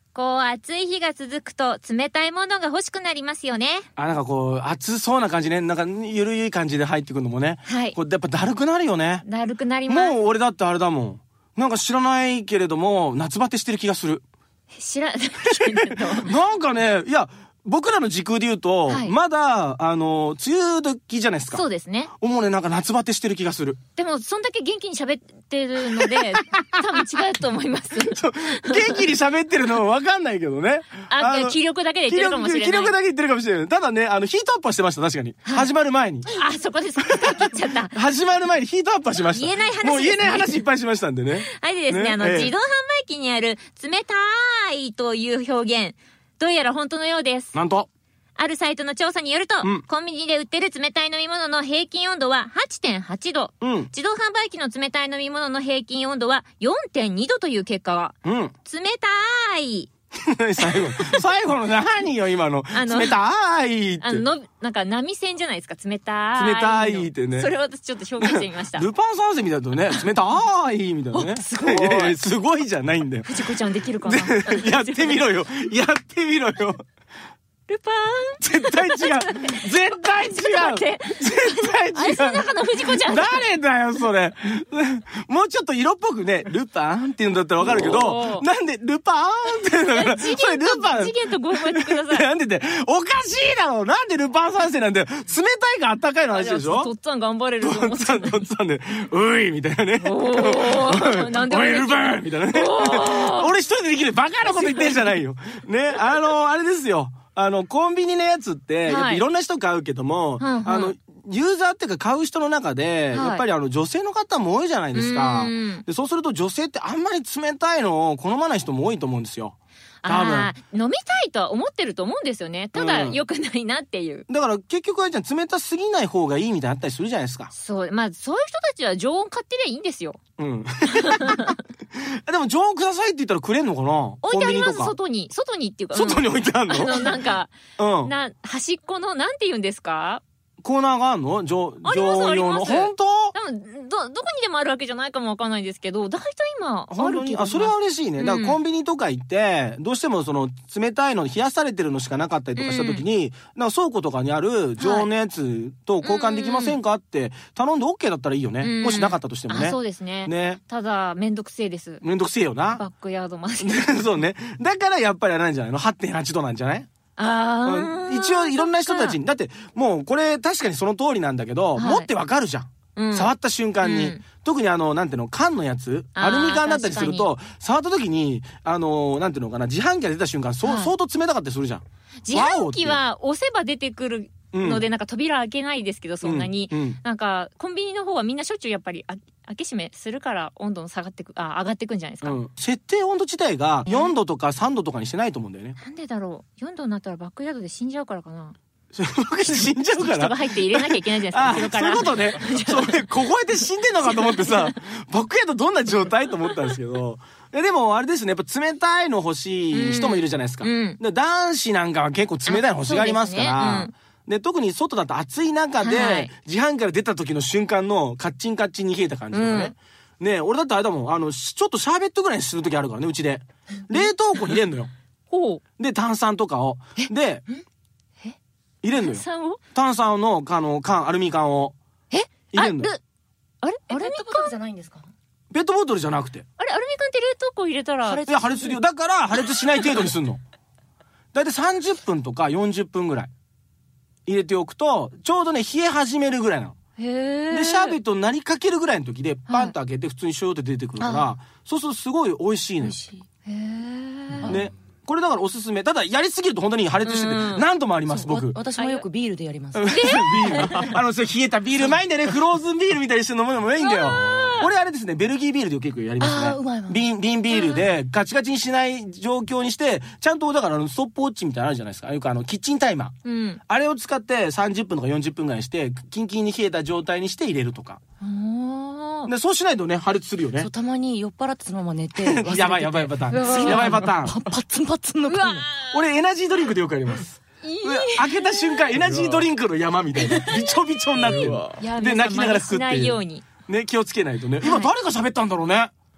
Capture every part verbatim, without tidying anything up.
こう暑い日が続くと冷たいものが欲しくなりますよね。 あ、なんかこう暑そうな感じね、なんかゆるい感じで入ってくるのもね、 はい、 こうやっぱだるくなるよね。 だるくなります。 もう俺だってあれだもん、なんか知らないけれども夏バテしてる気がする。 知らないけれどなんかね、いや僕らの時空で言うと、はい、まだあの梅雨時じゃないですか。 そうですね。 もうね、なんか夏バテしてる気がする。 でもそんだけ元気に喋ってるので多分違うと思いますそう元気に喋ってるのは分かんないけどね。 ああ気力だけで言ってるかもしれない。 気力だけ言ってるかもしれない。ただね、あのヒートアップはしてました。確かに、はい、始まる前に。 あ、そこでそこで切っちゃった始まる前にヒートアップはしました。 言えない話です、ね、 もう言えない話いっぱいしましたんでね。 はい、でですね、ね、あの、ええ、自動販売機にある冷たいという表現、どうやら本当のようです。 なんとあるサイトの調査によると、うん、コンビニで売ってる冷たい飲み物の平均温度は はちてんはちど、うん、自動販売機の冷たい飲み物の平均温度は よんてんにどという結果が、うん、冷たい最後最後の何よ今の、あの冷たいってあののなんか波線じゃないですか、冷たい冷たいってね。 それを私ちょっと表現してみましたルパン三世みたいだとね、冷たいみたいなね。 すごいいやいやすごいじゃないんだよ。 藤子ちゃんできるかなやってみろよやってみろよ。 ルパン絶対違う絶対違う絶対違う。 あいつの中の藤子ちゃん誰だよそれ。もうちょっと色っぽくね、ルパンって言うんだったらわかるけど、なんでルパンって言うんだから、それルパン次元とご覚えてください。 なんでっておかしいだろ。なんでルパン三世なんだよ。冷たいかあったかいの話でしょ。 とっつぁん頑張れると思ってとっつぁんとっつぁんでういみたいなね。おなんでおいルパンみたいなね。俺一人でできるバカなこと言ってんじゃないよね。あのあれですよ、あのコンビニのやつって、はい、やっぱいろんな人買うけども、はいはい、あのユーザーっていうか買う人の中で、はい、やっぱりあの女性の方も多いじゃないですか。でそうすると女性ってあんまり冷たいのを好まない人も多いと思うんですよ。 あ飲みたいとは思ってると思うんですよね。ただ良くないなっていう、 うん、だから結局あれじゃん、冷たすぎない方がいいみたいなあったりするじゃないですか。 そう、まあそういう人たちは常温買ってりゃいいんですよ。うんでも常温くださいって言ったらくれんのかな。 置いてあります。外に外にっていうか、 外に置いてあるの、 うん、あのなんか、うん、な端っこのなんて言うんですか、 コーナーがあるの？常用の。本当？ でもどどこにでもあるわけじゃないかもわかんないですけど、大体今ある気がします。 あ、それは嬉しいね。だからコンビニとか行って、うん、どうしてもその冷たいの冷やされてるのしかなかったりとかした時に、うん、なんか倉庫とかにある常温のやつと交換できませんかって頼んで OK だったらいいよね。うん、もしなかったとしてもね。 あ、そうですね。 ね。 ただめんどくせえです。 めんどくせえよな。 バックヤードまで。 そうね。だからやっぱりあれなんじゃないの？ はってんはち 度なんじゃない？ あうん、一応いろんな人たちにだってもうこれ確かにその通りなんだけど、はい、持ってわかるじゃん、うん、触った瞬間に、うん、特にあのなんていうの缶のやつアルミ缶だったりすると触った時にあのなんていうのかな、自販機が出た瞬間、そう、はい、相当冷たかったりするじゃん。 自販機は押せば出てくるので、うん、なんか扉開けないですけどそんなに、うんうん、なんかコンビニの方はみんなしょっちゅうやっぱり開け閉めするから温度の下がってくあ上がってくんじゃないですか、うん、 設定温度自体がよんどとかさんどとかにしてないと思うんだよね。 なんでだろう。よんどになったらバックヤードで死んじゃうからかな。 死んじゃうから人が入って入れなきゃいけないじゃないですか。 あ、そういうことね。それ凍えて死んでんのかと思ってさバックヤードどんな状態と思ったんですけどでもあれですね、やっぱ冷たいの欲しい人もいるじゃないですか、うん、で男子なんかは結構冷たいの欲しがりますから、で特に外だと暑い中で、はい、自販から出た時の瞬間のカッチンカッチンに冷えた感じとかね、うん、ねえ俺だってあれだもん、あのちょっとシャーベットぐらいにする時あるからね、うちで冷凍庫に入れんのよほうで炭酸とかをで入れんのよ、炭酸を炭酸のあの缶アルミ缶をえ入れんのよ。 あれペットボトルじゃないんですか？ ペットボトルじゃなくて、 あれアルミ缶って冷凍庫入れたらいや破裂するよ。だから破裂しない程度にすんのだいたいさんじゅっぷんとかよんじゅっぷんぐらい入れておくとちょうどね冷え始めるぐらいなの。へでシャーベットになりかけるぐらいの時でパンと開けて普通にしょうって出てくるから、はい、そうするとすごい美味しいのよ。へーね、これだからおすすめ。ただやりすぎると本当に破裂してて何度もあります僕。 私もよくビールでやります。 ビールあのそれ冷えたビールうまいんだよね。フローズンビールみたいにして飲むのもいいんだよ。俺あれですね、ベルギービールで結構やりますね。うまいわ。瓶瓶ビールでガチガチにしない状況にしてちゃんとだからストップウォッチみたいなのあるじゃないですか。よくあのキッチンタイマー、うん、あれを使ってさんじゅっぷんとかよんじゅっぷんぐらいにしてキンキンに冷えた状態にして入れるとか。でそうしないとね破裂するよね。 そうたまに酔っ払ってそのまま寝て忘れててやばいやばいパターンやばいパターンパツンパツンの感じ。 俺エナジードリンクでよくやります。開けた瞬間エナジードリンクの山みたいなビチョビチョになってるで泣きながら食っていうね、気をつけないとね。今誰が喋ったんだろうね。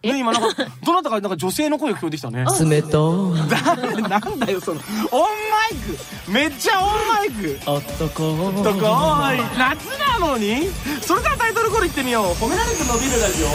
ね、今なんかどなたかなんか女性の声が聞こえてきたね。 冷となんだよそのオンマイク、めっちゃオンマイク。 おっとこーどこーい、夏なのに。それではタイトルコールいってみよう。褒められて伸びるラジオ。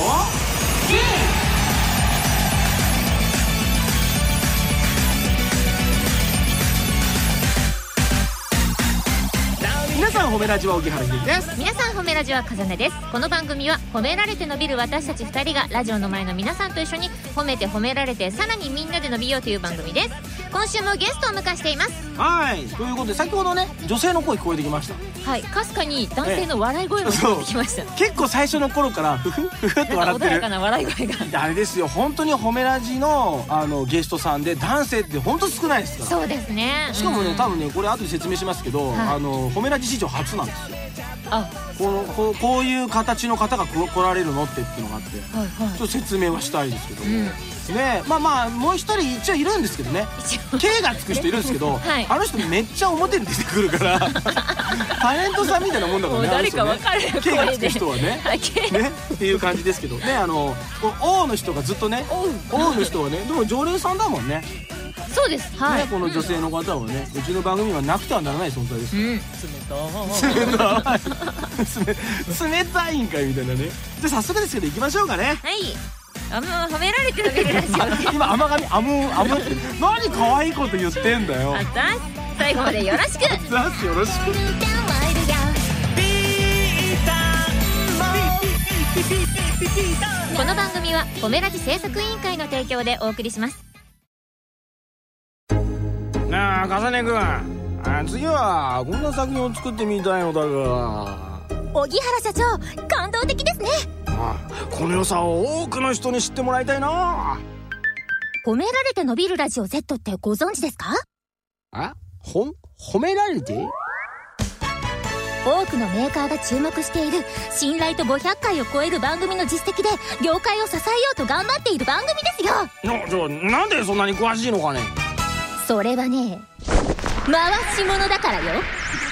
皆さん褒めラジオ、荻原秀樹です。 皆さん褒めラジオはかざねです。この番組は褒められて伸びる私たちふたりがラジオの前の皆さんと一緒に褒めて褒められてさらにみんなで伸びようという番組です。今週もゲストを迎えしています。 はい、ということで先ほどね女性の声聞こえてきました。 はい、かすかに男性の笑い声も聞こえてきました。 結構最初の頃からフフフフって笑ってる穏やかな笑い声があれですよ。本当に褒めラジのあのゲストさんで男性って本当少ないですから。 そうですね。 しかもね、多分ねこれ後で説明しますけど、 はい、 あの褒めラジ史上初なんですよ。 あ、 このこう、こういう形の方が来られるのってっていうのがあって、はいはい、ちょっと説明はしたいですけど、うん、ね、まあまあもう一人一応いるんですけどね、K がつく人いるんですけど、はい、あの人めっちゃ表に出てくるからタレントさんみたいなもんだからね。 誰か分かるよ、 ね、K がつく人はね、ねっていう感じですけどね。あの O の人がずっとね O の人はね、でも常連さんだもんね。 そうです、はい、 ね、この女性の方はね、うちの番組はなくてはならない存在です、うん、冷たい冷たいんかいみたいなね。じゃあ早速ですけど行きましょうかね。 はい、あもう褒められてるラジオ今甘噛みあむあむって何可愛いこと言ってんだよ。 あざ最後までよろしく。 あざよろしく。 この番組は褒めラジ制作委員会の提供でお送りします。 なあ、かさねくん、あ次はこんな作品を作ってみたいのだが。 荻原社長、感動的ですね。 ああ、この良さを多くの人に知ってもらいたいな。 褒められて伸びるラジオ Z ってご存知ですか？ あ、ほ褒められて？ 多くのメーカーが注目している信頼とごひゃっかいを超える番組の実績で業界を支えようと頑張っている番組ですよ。 な、じゃあなんでそんなに詳しいのかね。 それはね、回し物だからよ。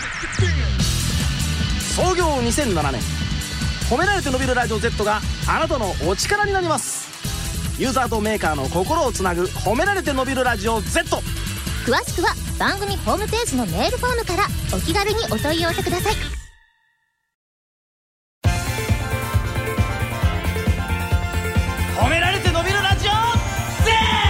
創業にせんななねん、褒められて伸びるラジオ Z があなたのお力になります。ユーザーとメーカーの心をつなぐ褒められて伸びるラジオ Z。 詳しくは番組ホームページのメールフォームからお気軽にお問い合わせください。 褒められて伸びるラジオ Z。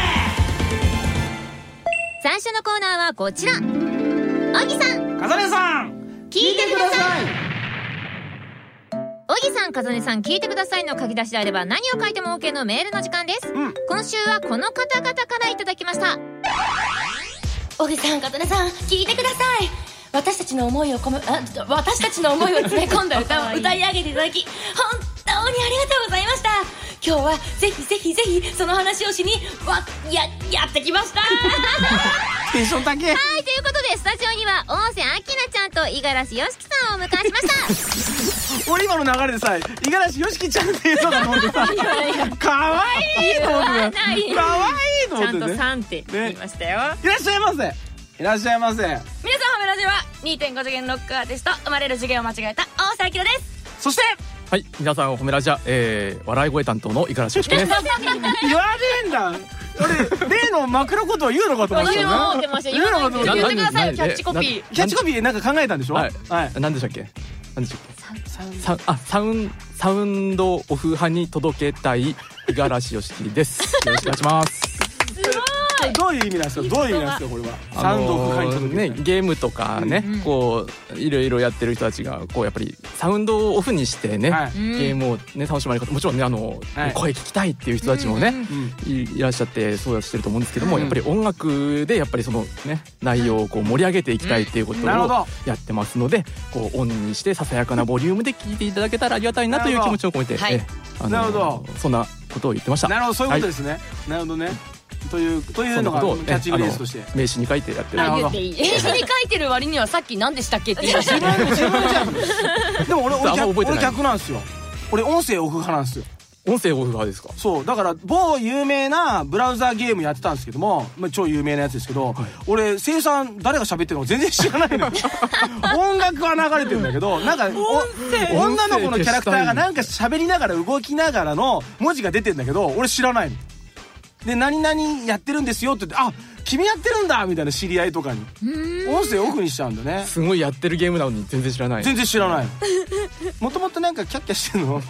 最初のコーナーはこちら。小木さん、 かざねさん、聞いてください。 小木さん、かざねさん、聞いてくださいの書き出しであれば何を書いても OK のメールの時間です、うん、今週はこの方々からいただきました。 小木さん、かざねさん、聞いてください。私たちの思いを込めあ私たちの思いを詰め込んだ歌を歌い上げていただき本当にありがとうございました。今日はぜひぜひぜひその話をしにわややってきましたテンション高い。はい、 ということでスタジオには大瀬明菜ちゃんと五十嵐よしきさんをお迎えしました俺今の流れでさ、五十嵐よしきちゃんっていうのかと思ってさ、かわいいと思ってかわいいと思って、ね、 ちゃんとさんって言いましたよ、ね、 いらっしゃいませ、いらっしゃいませ。 皆さん、褒めラジは にてんご 次元ロックアーティスト、生まれる次元を間違えた大瀬明菜です。 そしてはい、皆さん、褒めラジは、えー、笑い声担当の五十嵐よしきです。 言わねえんだ。俺例の枕ことを言うのかと思ったね。 言うの思ってました。言うの言ってくださいよ、キャッチコピー。 キャッチコピーなんか考えたんでしょ。 はい、はい、何でしたっけ。何でしたっけ。サウンあサウンサウンドオフ派に届けたい五十嵐よしきです。よろしくお願いします。 どういう意味なんですか。どういう意味なんですかこれは。サウンドオフ派に届けたい、 ね、ゲームとかね、うん、こういろいろやってる人たちがこうやっぱりサウンドをオフにしてね、はい、ゲームをね楽しまれる方、もちろんねあの、はい、声聞きたいっていう人たちもね、うん、い, いらっしゃってそうしてると思うんですけども、うん、やっぱり音楽でやっぱりそのね内容をこう盛り上げていきたいっていうことをやってますので、こうオンにしてささやかなボリュームで聞いていただけたらありがたいなという気持ちを込めて、はい、えあのなるほど、そんなことを言ってました。 なるほど、そういうことですね、はい、なるほどね。というというのがキャッチフレーズとして名刺に書いてやってる。 名刺に書いてる割にはさっき何でしたっけって言いました。 自分自分じゃん。でも俺俺逆俺逆なんですよ。俺音声オフ派なんですよ。 音声オフ派ですか？ そうだから某有名なブラウザーゲームやってたんですけども、まあ、超有名なやつですけど、はい、俺声優さん誰が喋ってるのか全然知らないの音楽は流れてるんだけど、なんか女の子のキャラクターがなんか喋りながら動きながらの文字が出てるんだけど俺知らないので、何々やってるんですよって言って、あ君やってるんだみたいな知り合いとかに音声オフにしちゃうんだね。 すごいやってるゲームなのに全然知らない。 全然知らない。もともとなんかキャッキャしてるの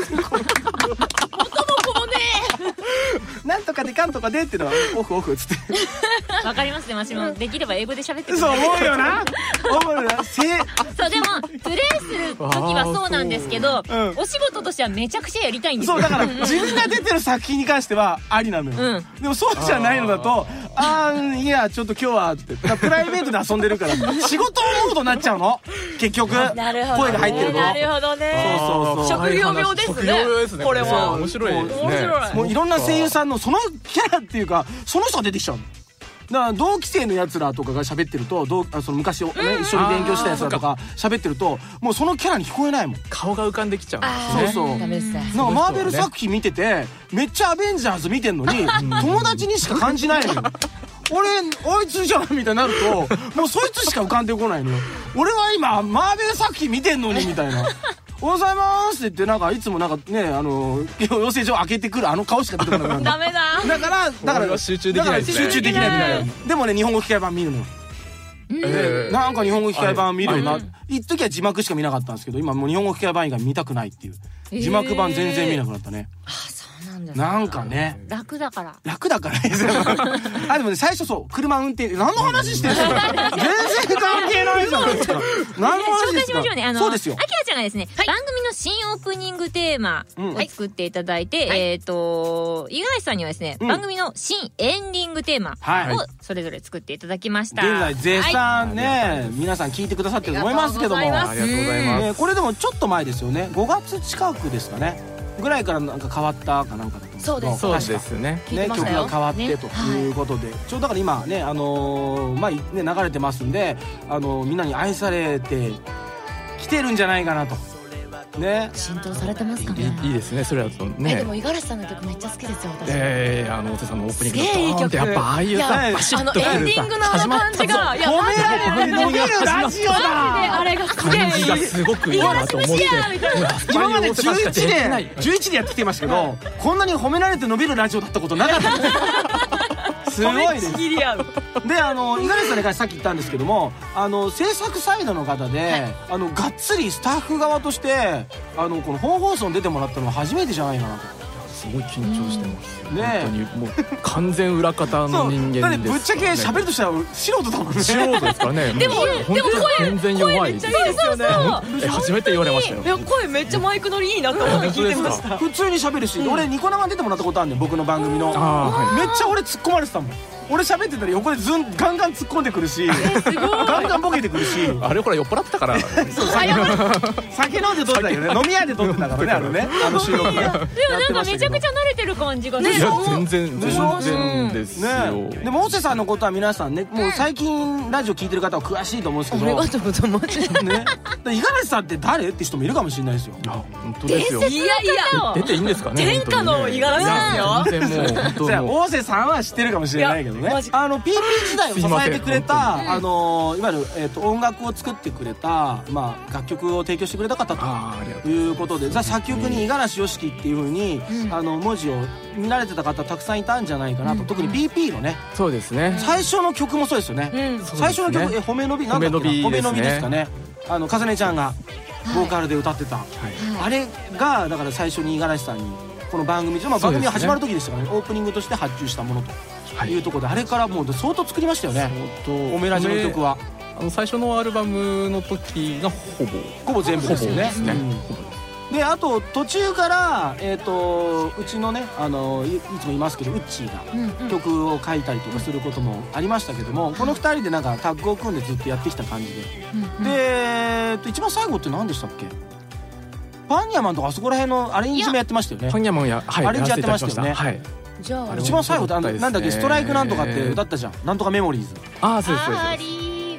なんとかでかんとかでっていうのはオフオフっつってわかりますね。私もできれば英語で喋ってくる。 そう思うよな思うよな。 そうでもプレイする時はそうなんですけど、うん、お仕事としてはめちゃくちゃやりたいんですよ。 そうだから自分が出てる作品に関してはありなのよ、うん、でもそうじゃないのだとあーいやちょっと今日はってプライベートで遊んでるから仕事モードになっちゃうの結局声が入ってるの。 なるほどね。 そうそうそう職業病ですね。職業病ですね。これは面白いですね。 面白い。 もういろんな声優さんのそのキャラっていうかその人が出てきちゃうの。だから同期生のやつらとかが喋ってると同あその昔、ね、一緒に勉強したやつらとか喋ってるともうそのキャラに聞こえないもん。 顔が浮かんできちゃうんですね。 そうそう。なんかマーベル作品見ててめっちゃアベンジャーズ見てんのに友達にしか感じないのよ。俺あいつじゃんみたいになるともうそいつしか浮かんでこないのよ。俺は今マーベル作品見てんのにみたいなおはようございますって言ってなんかいつもなんかねあの養成所開けてくるあの顔しか出てこなくなるダメだ。 だからだから集中できないですね。 集中できないみたいな。でもね日本語吹き替え版見るの。えー、なんか日本語吹き替え版見るよな。一時は字幕しか見なかったんですけど今もう日本語吹き替え版以外見たくないっていう字幕版全然見なくなったね。 あそうなんだ。 なんかね楽だから楽だからあでもね最初そう車運転何の話してるんですか全然関係ないじゃないですか。何の話ですか。紹介しましょうね。あのそうですよ。あきらちゃんがですね、はい、番組の新オープニングテーマを作っていただいて、はい、えっ、ー、と五十嵐さんにはですね、うん、番組の新エンディングテーマをそれぞれ作っていただきました。 現在絶賛ね、はい、皆さん聞いてくださってると思いますけどもありがとうございます、 ね、これでもちょっと前ですよね。ごがつ近くですかねぐらいからなんか変わったかなんかだと思うんですけど。 そうですそうですね。 ね曲が変わってということで、ねはい、ちょうどだから今ねあのー、まあね流れてますんであのー、みんなに愛されてきてるんじゃないかなと。ね、 浸透されてますかね。 いいですねそれだとね。 でも五十嵐さんの曲めっちゃ好きですよ私。 えー、あのお手さんのオープニングのドーンってやっぱああいうさバシッとくるさエンディングのあの感じがいや褒められて伸びるラジオだ。 あれがすげえ感じがすごくいいなと思って今までじゅういちでじゅういちでやってきてましたけどこんなに褒められて伸びるラジオだったことなかったすごいです。であの五十嵐さんにさっき言ったんですけどもあの制作サイドの方で、はい、あのがっつりスタッフ側としてあのこの本放送に出てもらったのは初めてじゃないかなと。 すごい緊張してますね。 本当にもう完全裏方の人間です、ね、だってぶっちゃけ喋るとしたら素人だもんね。 素人ですからね。 でもでも声全然弱いです。 声めっちゃいいですよね。 初めて言われましたよ。 いや声めっちゃマイク乗りいいなと思って聞いてました。 普通に喋るし、うん、俺ニコ生出てもらったことあるんで僕の番組の、はい、めっちゃ俺突っ込まれてたもん。俺喋ってたら横でずんガンガン突っ込んでくるしガンガンボケてくるしあれほら酔っ払ってたからそう酒飲んで撮ってたよね。飲み屋で撮ってたからねあのねあの収録ね。でもなんかめちゃくちゃ慣れてる感じがね。 いや全然全然ですよ、ね、 でも大瀬さんのことは皆さんねもう最近ラジオ聞いてる方は詳しいと思うんですけどありがとうございますね。五十嵐さんって誰って人もいるかもしれないですよ。 本当ですよ。 いやいや出ていいんですかね。 天下の五十嵐さんですよ。 全然もう本当もう大瀬さんは知ってるかもしれないけどね。あの ピーピー 時代を支えてくれたあのいわゆる、えー、と音楽を作ってくれた、まあ、楽曲を提供してくれた方ということで作曲に五十嵐良樹っていう風に、うん、あの文字を見られてた方たくさんいたんじゃないかなと、うん、特に ピーピー のねそうですね最初の曲もそうですよね、うん、最初の曲、ね、え褒めのびなんだっけな褒めのびですかね。あのかずねちゃんがボーカルで歌ってた、はい、あれがだから最初に五十嵐さんにこの番組、まあ、番組が始まる時でしたからねオープニングとして発注したものというところで、はい、あれからもう相当作りましたよね。おめラジの曲はあの最初のアルバムの時がほぼほぼ全部ですよね。であと途中から、えー、とうちのねあの い, いつも言いますけどウッチーが曲を書いたりとかすることもありましたけども、うん、このふたりでなんかタッグを組んでずっとやってきた感じで、うん、で、えー、と一番最後って何でしたっけ。パンニャマンとかあそこら辺のアレンジもやってましたよね。 パンニャマンや、はい、 アレンジやってましたよね。 はい、 じゃあ一番最後ってなんだっけストライクなんとかってだったじゃん。なんとかメモリーズ。 ああそうですそうです。 あり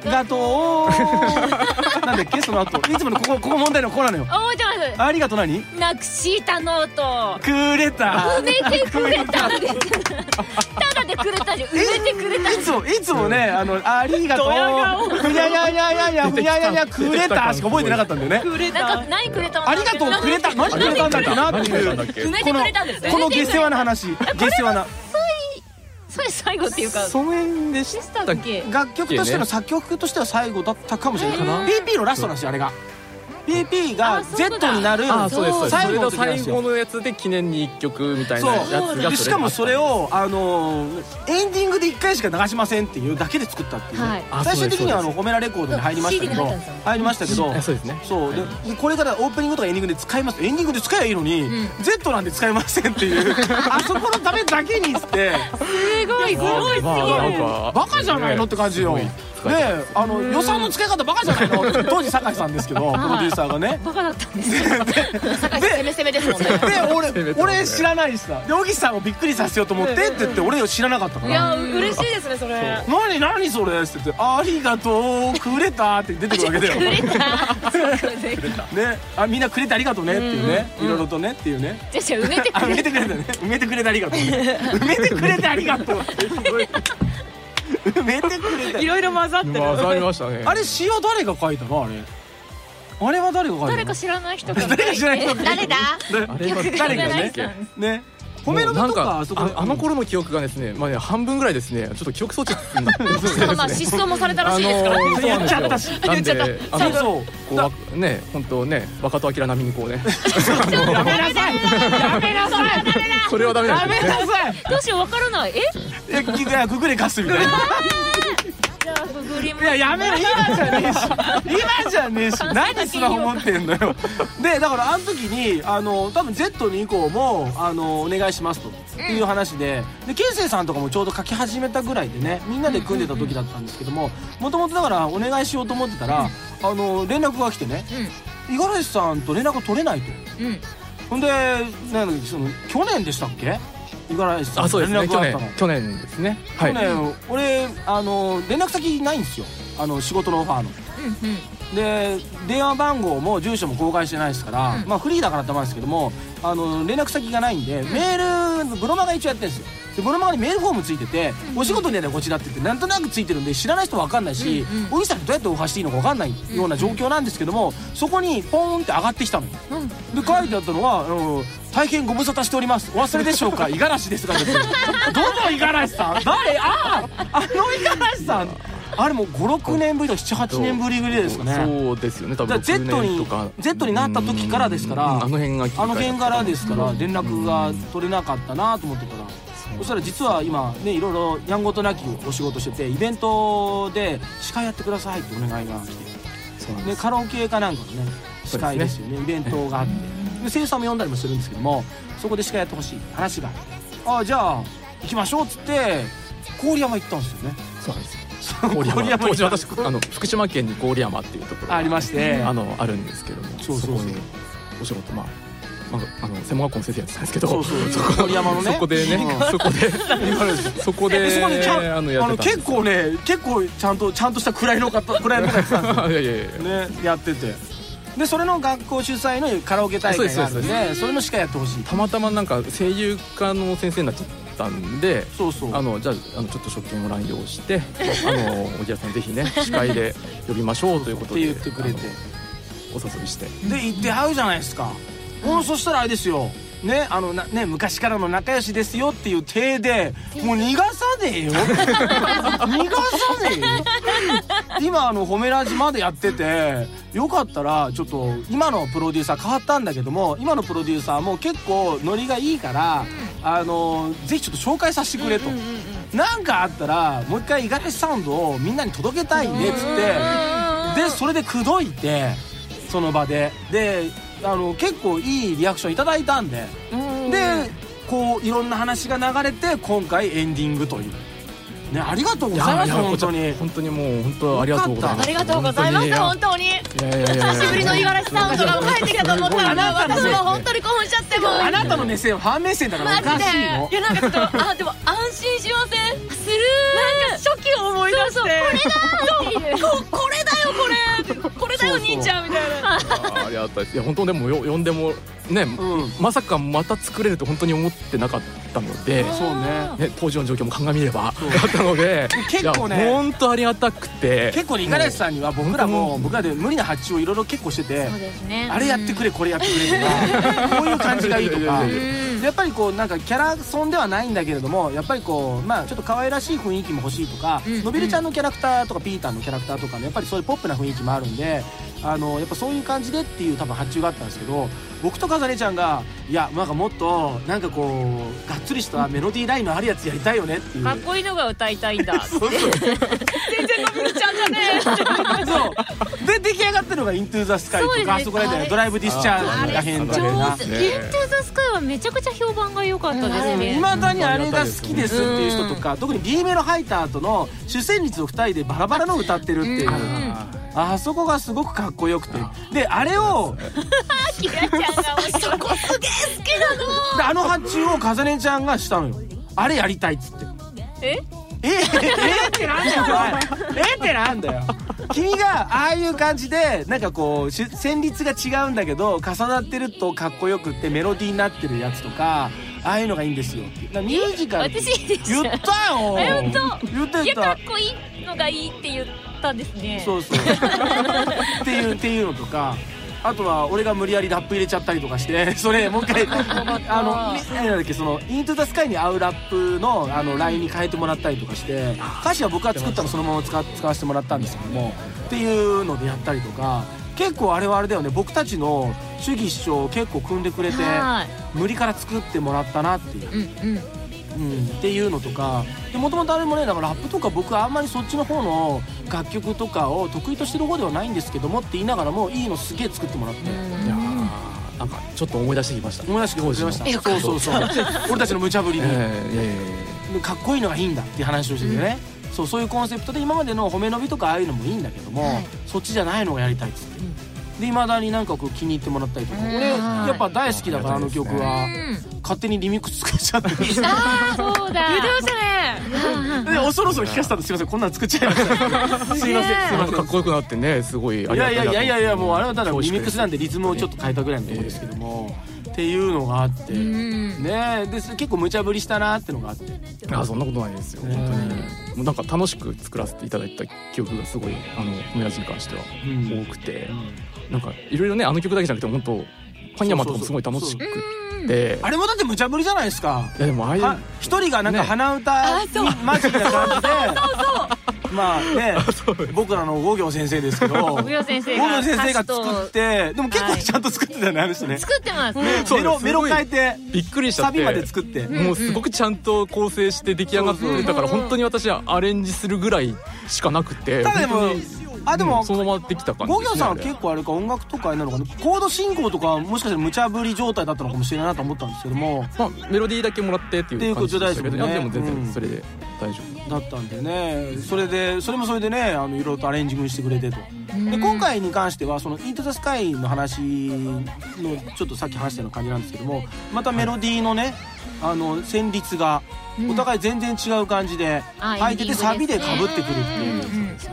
がとうなんだっけその後いつものここここ問題のコーナーのよ。 覚えてます。 ありがとう何なくしたノートくれた埋めてくれたただでくれたじゃん。埋めてくれた。 いつもいつもねあのありがとうふにゃにゃにゃにゃにゃふにゃにゃにゃくれたしか覚えてなかったんだよね。 くれたなんか何くれたのありがとうくれた何くれたんだっけなっていう埋めてくれたんですね。 この下世話な話下世話なそれ最後っていうかその辺でしたっけ。 楽曲としての作曲としては最後だったかもしれないかな。 ピーピー のラストなんですよあれが。 ピーピー が Z になる最後の最後のやつで記念にいっきょくみたいなやつが。 しかもそれをあのエンディングでいっかいしか流しませんっていうだけで作ったっていう。最終的にはあの褒めらレコードに入りましたけど入りましたけどそうですね。 そうでこれからオープニングとかエンディングで使いますエンディングで使えばいいのに Z なんで使えませんっていうあそこのためだけにしてすごいすごいすごいバカじゃないのって感じよ。であの予算の使い方バカじゃないの当時酒井さんですけどプロデューサーがねバカだったんですよ。 酒井さん攻め攻めですもんね。 で俺俺知らないしさで小木さんをびっくりさせようと思ってって言って俺を知らなかったかいやら嬉しいですねそれ。 何何それって言ってありがとうくれたって出てくるわけだよ。 くれたねあみんなくれてありがとうねっていうねいろいろとねっていうね。 じゃあ埋めてくれ埋めてくれたね埋めてくれてありがとうね埋めてくれてありがとうってすごい埋めてくれたいろいろ混ざってる。 混ざりましたね。 あれ詩は誰が書いたのあれあれは誰が書いたの誰か知らない人が誰か知らない人誰だあれは誰がねね褒めのとかあそこあの頃の記憶がですねまあね半分ぐらいですねちょっと記憶装置になってですね。 まあ失踪もされたらしいですから。 言っちゃったし言っちゃった。 そうそうこうね本当ね若戸明並みにこうねやめなさいやめなさいそれはダメなんですね。 やめなさいどうしようわからない。ええいやググレカスみたいなじゃあググります。 いややめろ今じゃねえし今じゃねえし何スマホ持ってんのよ。でだからあの時にあの多分 Z に以降もあのお願いしますという話ででケイセイさんとかもちょうど書き始めたぐらいでねみんなで組んでた時だったんですけどももともとだからお願いしようと思ってたらあの連絡が来てね五十嵐さんと連絡取れないと。ほんでなんかその去年でしたっけ五十嵐さんと連絡があったの。 去年ですね。 去年俺あの連絡先ないんですよあの仕事のオファーの。で電話番号も住所も公開してないですから、まあフリーだからって思うんですけどもあの連絡先がないんでメールブロマガ一応やってるんですよ。でブロマガにメールフォームついててお仕事にはこっちだって言ってなんとなくついてるんで知らない人は分かんないし小木さんにどうやってオファーしていいのか分かんないような状況なんですけどもそこにポーンって上がってきたのよ。で書いてあったのはあの大変ご無沙汰しておりますお忘れでしょうか五十嵐ですがどの五十嵐さん誰あああの五十嵐さんあれもうごろくねんぶりとかななはちねんぶりぐらいですかね。 そうですよね多分 Z に Z になった時からですからあの辺があの辺からですから連絡が取れなかったなと思ってたらそしたら実は今ねいろいろやんごとなきお仕事しててイベントで司会やってくださいってお願いが来てでカラオケかなんかのね司会ですよねイベントがあってで声優さんも呼んだりもするんですけどもそこで司会やってほしい話がああじゃあ行きましょうっつって郡山行ったんですよね。 そうなんですよ郡山当時私あの福島県に郡山っていうところがありましてあのあるんですけどもそうそうそうそこにお仕事まあまあ、あの専門学校の先生やってたんですけどそうそう郡山のねそこでねそこでそこでそこでちゃんあのやってたんです結構ね結構ちゃんとちゃんとした位の方位の方やってたんですよいやいやいやねやっててでそれの学校主催のカラオケ大会があるんでそれの司会やってほしい。 たまたまなんか声優科の先生になっちゃったんでそうそうあのじゃああのちょっと職権を乱用してあの小木屋さんぜひね司会で呼びましょうということでって言ってくれてお誘いしてで行って会うじゃないですか。もうそしたらあれですよねあのなね昔からの仲良しですよっていう体でもう逃がさねえよ逃がさねえよ今あの褒めラジまでやっててよかったらちょっと今のプロデューサー変わったんだけども今のプロデューサーも結構ノリがいいからあのぜひちょっと紹介させてくれとなんかあったらもう一回五十嵐サウンドをみんなに届けたいんでっつってでそれで口説いてその場でであの結構いいリアクションいただいたんででこういろんな話が流れて今回エンディングというねありがとうございます本当に本当にもう本当ありがとうございますありがとうございます本当に久しぶりの五十嵐サウンドが帰ってきたと思ったら私も本当に興奮しちゃってもあなたの目線はファン目線だからおかしいのいやなんかちょっとあでも安心しませんするなんか初期を思い出してれだっていうここれだよこれこれだよ兄ちゃんみたいな。 ありがたいです。いや本当でもよ呼んでもね、うん、まさかまた作れると本当に思ってなかったので、 そうね、 ね当時の状況も鑑みればだったので結構ね本当ありがたくて、 結構五十嵐さんには僕らも僕らで無理な発注をいろいろ結構してて、 そうですね、 あれやってくれこれやってくれとかこういう感じがいいとかやっぱりこうなんかキャラソンではないんだけれどもやっぱりこうまあちょっと可愛らしい雰囲気も欲しいとか、のびるちゃんのキャラクターとかピーターのキャラクターとかねやっぱりそういうポップな雰囲気もあるんで、あのやっぱそういう感じでっていう多分発注があったんですけど、僕とかざねちゃんがいやなんかもっとなんかこうがっつりしたメロディーラインのあるやつやりたいよねっていう、 かっこいいのが歌いたいんだそうそう全然のびるちゃんじゃねえそうで出来上がったのがイントゥーザスカイとか、あそこらでドライブディスチャージが変だ上な、 手。イントゥーザスカイはめちゃくちゃ評判が良かったですね。 いまだにあれが好きですっていう人とか、特に B メロ入った後の主旋律をふたりでバラバラの歌ってるっていう、あそこがすごくかっこよくて、であれをキラちゃんが面白い、こすげえ好きなの。 であの発注をかざねちゃんがしたのよ。あれやりたいっつって。 ええええってなんだよお前えってなんだよ君がああいう感じでなんかこう旋律が違うんだけど重なってるとかっこよくってメロディーになってるやつとか、ああいうのがいいんですよって。ミュージカル私で言ったよ本当言ってた。 いやかっこいいのがいいって言ったんですね。 そうそうっていうっていうのとか、あとは俺が無理やりラップ入れちゃったりとかしてそれもう一回あの何だっけそのイントゥザスカイに合うラップのあのラインに変えてもらったりとかして、歌詞は僕が作ったのそのまま使使わせてもらったんですけどもっていうのでやったりとか、結構あれはあれだよね、僕たちの主義主張を結構組んでくれて無理から作ってもらったなっていう。 うんうんうん、っていうのとかで、もともとあれもねだからラップとか僕はあんまりそっちの方の楽曲とかを得意としてる方ではないんですけどもって言いながらもいいのすげえ作ってもらって、いやなんかちょっと思い出してきました。 思い出してきました。そうそうそう俺たちの無茶ぶりに、えー、かっこいいのがいいんだっていう話をしててね、うん、そうそういうコンセプトで今までの褒め伸びとかああいうのもいいんだけども、はい、そっちじゃないのをやりたいっつって、うん、で未だになんかこう気に入ってもらったりとか、俺やっぱ大好きだからあの曲は勝手にリミックス作っちゃってああそうだ言ってましたね。でおそろそろ聞かせたんです。すいませんこんなの作っちゃいましたすいませんすいませんかっこよくなってねすごい。いやいやいやいやいやもうあれはただリミックスなんでリズムをちょっと変えたぐらいのところですけども、えー、っていうのがあってね、で結構無茶ぶりしたなってのがあって、 あそんなことないですよ本当に。もうなんか楽しく作らせていただいた記憶がすごいあの褒めらじに関しては多くて、うん、なんかいろいろねあの曲だけじゃなくて本当パンヤマとかもすごい楽しくて、あれもだって無茶ぶりじゃないですか。 いやでもああいう一人がなんか鼻歌に混じった感じでまあね僕らの五行先生ですけど五行先生が作って、でも結構ちゃんと作ってたよねあの人ね。 作ってますメロメロ変えてびっくりしちゃってサビまで作ってもうすごくちゃんと構成して出来上がってたから本当に私はアレンジするぐらいしかなくて、 ただでもあでも、うん、 そのままできた感じですね。 五行さんは結構あれか音楽とかなのかな、コード進行とかもしかしたら無茶ぶり状態だったのかもしれないなと思ったんですけども、 まあ、メロディーだけもらってっていう感じでしたけど、ね、でも全然それで大丈夫、 うん、だったんでね、それでそれもそれでねあのいろいろとアレンジングしてくれてと。で今回に関してはそのイントゥザスカイの話のちょっとさっき話したような感じなんですけども、またメロディーのねあの旋律がお互い全然違う感じで入っててサビでかぶってくるっていう、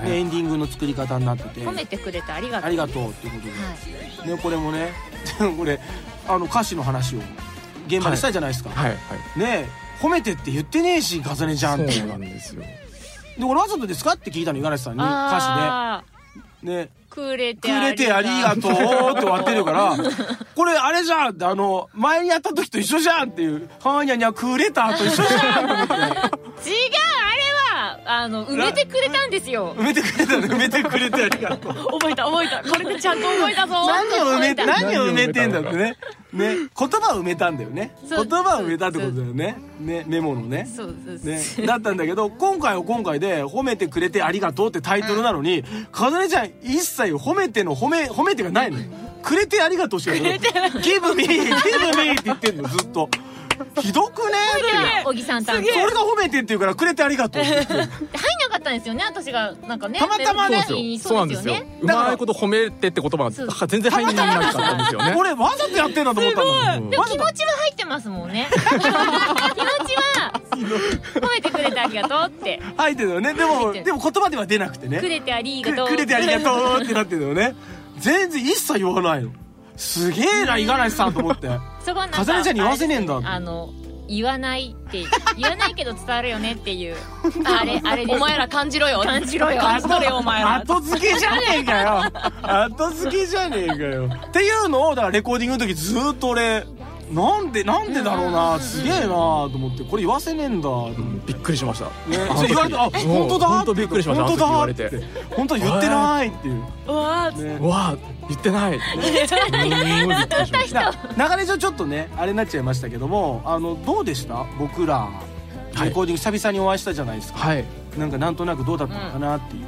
エンディングの作り方になってて、 褒めてくれてありがとうありがとうっていうことで、ね、これもねこれあの歌詞の話を現場でしたじゃないですか、はいはいはい、ね褒めてって言ってねえし重ねちゃんって。 そうなんですよ。 で俺わざとですかって聞いたの五十嵐さんに歌詞でね、 くれてありがとうって終わってるからこれあれじゃんって、あの前にやった時と一緒じゃんっていう、はーにゃにゃくれたと一緒じゃんと思って違う、あれはあの埋めてくれたんですよ。 埋めてくれた埋めてくれてありがとう覚えた覚えた、これでちゃんと覚えたぞ何を埋め何を埋めてんだってねね、言葉を埋めたんだよね、言葉を埋めたってことだよね、ねメモのね、 そうそうそう、 ね、だったんだけど今回は今回で褒めてくれてありがとうってタイトルなのに、かずねちゃん一切褒めての褒め褒めてがないのよ。くれてありがとうしか言ってない。ギブミーギブミーって言ってんのずっと。ひどくね小木さん担当。 俺が褒めてって言うからくれてありがとうって言ってる。 入んなかったったんですよね、私がなんかねたまたまね、 そうなんですよ、うまいこと褒めてって言葉が全然入んなかったんですよね。 俺わざとやってんだと思ったの。でも気持ちは入ってますもんね。気持ちは褒めてくれてありがとうって入ってるよね。でもでも言葉では出なくてね、 くれてありがとうくれてありがとうってなってるよね。全然一切言わないの。すげえな五十嵐さんと思って。 そこはなんかかざねちゃんに言わせねえんだ。 あの言わないって言わないけど伝わるよねっていうあれあれです。 お前ら感じろよ感じろよ感じろよお前ら。 後付けじゃねえかよ。後付けじゃねえかよ。っていうのをだからレコーディングの時ずっと俺なんでなんでだろうな、すげえなと思って、これ言わせねえんだと思ってびっくりしました。 言われて、あ本当だ本当びっくりしました。 本当だ言われて本当言ってないっていう。 うわーうわ言ってない。 流れ上ちょっとねあれになっちゃいましたけども、あのどうでした？僕らレコーディング久々にお会いしたじゃないですか。はい。なんかなんとなくどうだったのかなっていう。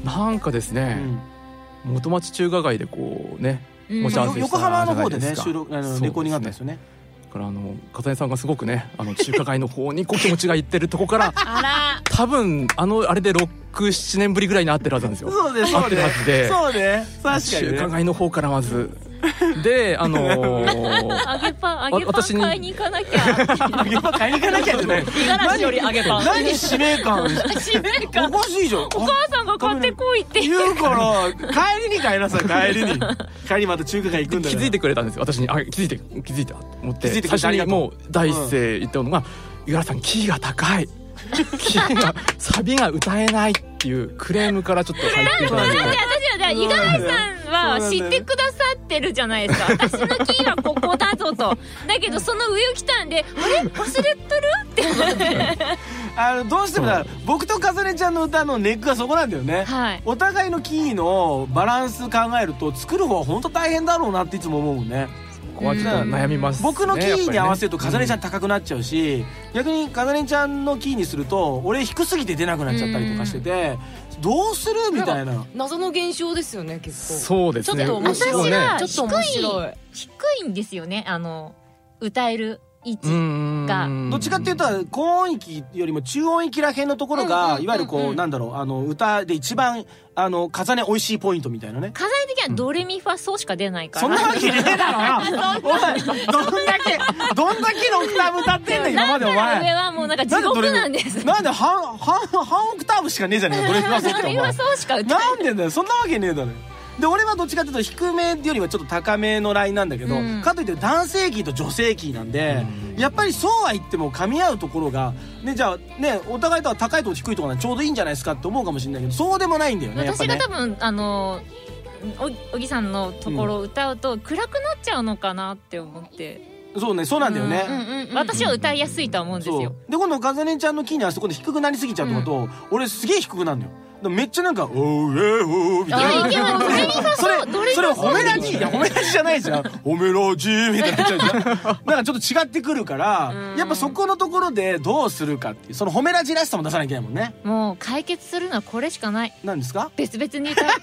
なんかですね、元町中華街でこうね。 横浜の方でね収録あのレコーディングあったんですよね。 だからあの風さんがすごくねあの中華街の方にこう気持ちがいってるとこから多分あのあれでろく、ななねんぶりぐらいに会ってるはずなんですよ。 そうですそうですそうね、確かに中華街の方からまずであの揚げパン揚げパン買いに行かなきゃ揚げパン買いに行かなきゃってね、 五十嵐より揚げパン何使命感使命感おかしいじゃん。 お母さんが買ってこいって言うから帰りに帰りなさい。帰りに帰りまた中華街行くんだから。 気づいてくれたんですよ私に。あ気づいて気づいたと思って最初にもう第一声言ったのが五十嵐さんキーが高いキーがサビが歌えないっていうクレームからちょっと入っていただいて、 私は五十嵐さんは知ってくださってるじゃないですか。私のキーはここだぞと。だけどその上を来たんであれ忘れてるって思ってあのどうしてもだ僕とかずねちゃんの歌のネックはそこなんだよね、はい、お互いのキーのバランス考えると作る方は本当大変だろうなっていつも思うもんね。 ここはちょっと悩みます、ね、 僕のキーに合わせるとかずねちゃん高くなっちゃうし、うん、逆にかずねちゃんのキーにすると俺低すぎて出なくなっちゃったりとかしてて、どうするみたいな謎の現象ですよね結構。 そうですね。 ちょっと面白い、 ね、 ちょっと面白い低いんですよね、あの歌える位置が。 どっちかっていうと高音域よりも中音域らへんのところがいわゆるこうなんだろう、あの歌で一番あの風ね美味しいポイントみたいなね。 風的にはドレミファソしか出ないから、 そんなわけねえだろなお前どんだけどんだけのオクターブ歌ってんの今までお前。 上はもうなんか地獄なんです。 なんで半半半オクターブしかねえじゃねえかドレミファソって。 ドレミファソしか歌えない。 なんでだよ、そんなわけねえだろ。で俺はどっちかというと低めよりはちょっと高めのラインなんだけど、うん、かといって男性キーと女性キーなんで、うん、やっぱりそうは言っても噛み合うところが、ね、じゃあねお互いとは高いとこ低いところがちょうどいいんじゃないですかって思うかもしれないけど、そうでもないんだよね。 私が多分、ね、あの小木さんのところを歌うと暗くなっちゃうのかなって思って。 そうね、そうなんだよね、 うんうんうん、私は歌いやすいとは思うんですよ。 で今度かずねちゃんのキーにはそこで低くなりすぎちゃうとこと、うん、俺すげえ低くなるのよ。めっちゃなんか「おーえーおー」みたいな。いやドレミファソそれそれ褒めラジいや褒めラジじゃないじゃん褒めラジみたいになっちゃうじゃん。なんかちょっと違ってくるからやっぱそこのところでどうするかっていう、その褒めラジらしさも出さなきゃいけないもんね。 もう解決するのはこれしかない。 何ですか？ 別々に歌う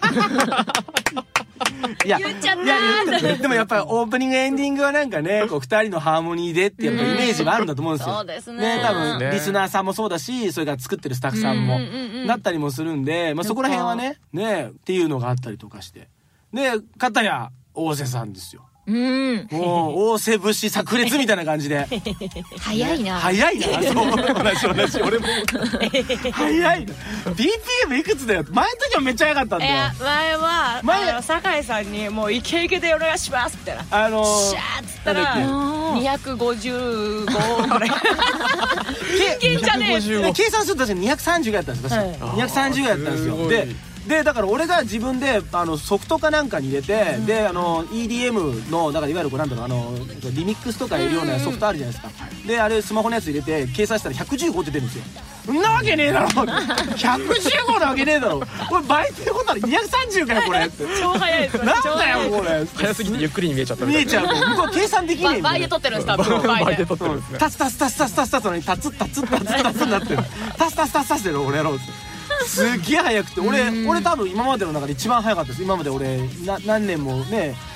いや言っちゃったー。でもやっぱりオープニングエンディングはなんかねこうふたりのハーモニーでっていうイメージがあるんだと思うんですよ。 そうですね。 ね、多分リスナーさんもそうだし、それから作ってるスタッフさんもなったりもするんで、まあそこら辺はねねっていうのがあったりとかして、で片や大瀬さんですよ。 うん、 もう大瀬節炸裂みたいな感じで早いな早いなそう同じ同じ俺も早いな ビーピーエム いくつだよ。前の時はめっちゃ早かったんだよ。いや前は前あの酒井さんにもうイケイケでお願いしますみたいな、 あのー、 シャーっつったらにひゃくごじゅうごぐらい人間じゃねえ計算すると確かににひゃくさんじゅうぐらいだったんですよ、はい、にひゃくさんじゅうぐらいだったんですよ。ででだから俺が自分であのソフトかなんかに入れて、うん、であの イーディーエム のだからいわゆるこうなんだろうあのリミックスとかいるようなソフトあるじゃないですか、うん、であれスマホのやつ入れて計算したらひゃくじゅうごって出るんですよ。そんなわけねえだろひゃくじゅうごなわけねえだろこれ倍ってことはにひゃくさんじゅうかよこれって超早いですよ。 なんだよこれ早すぎてゆっくりに見えちゃった見えちゃう向こう計算できねえ倍で撮ってるんです多分倍で撮ってるんですね。 タツタツタツタツタツタツのにタツタツタツタツになってるタツタツタツタツでる俺やろうってすっげえ早くて俺俺多分今までの中で一番早かったです。今まで俺な何年もね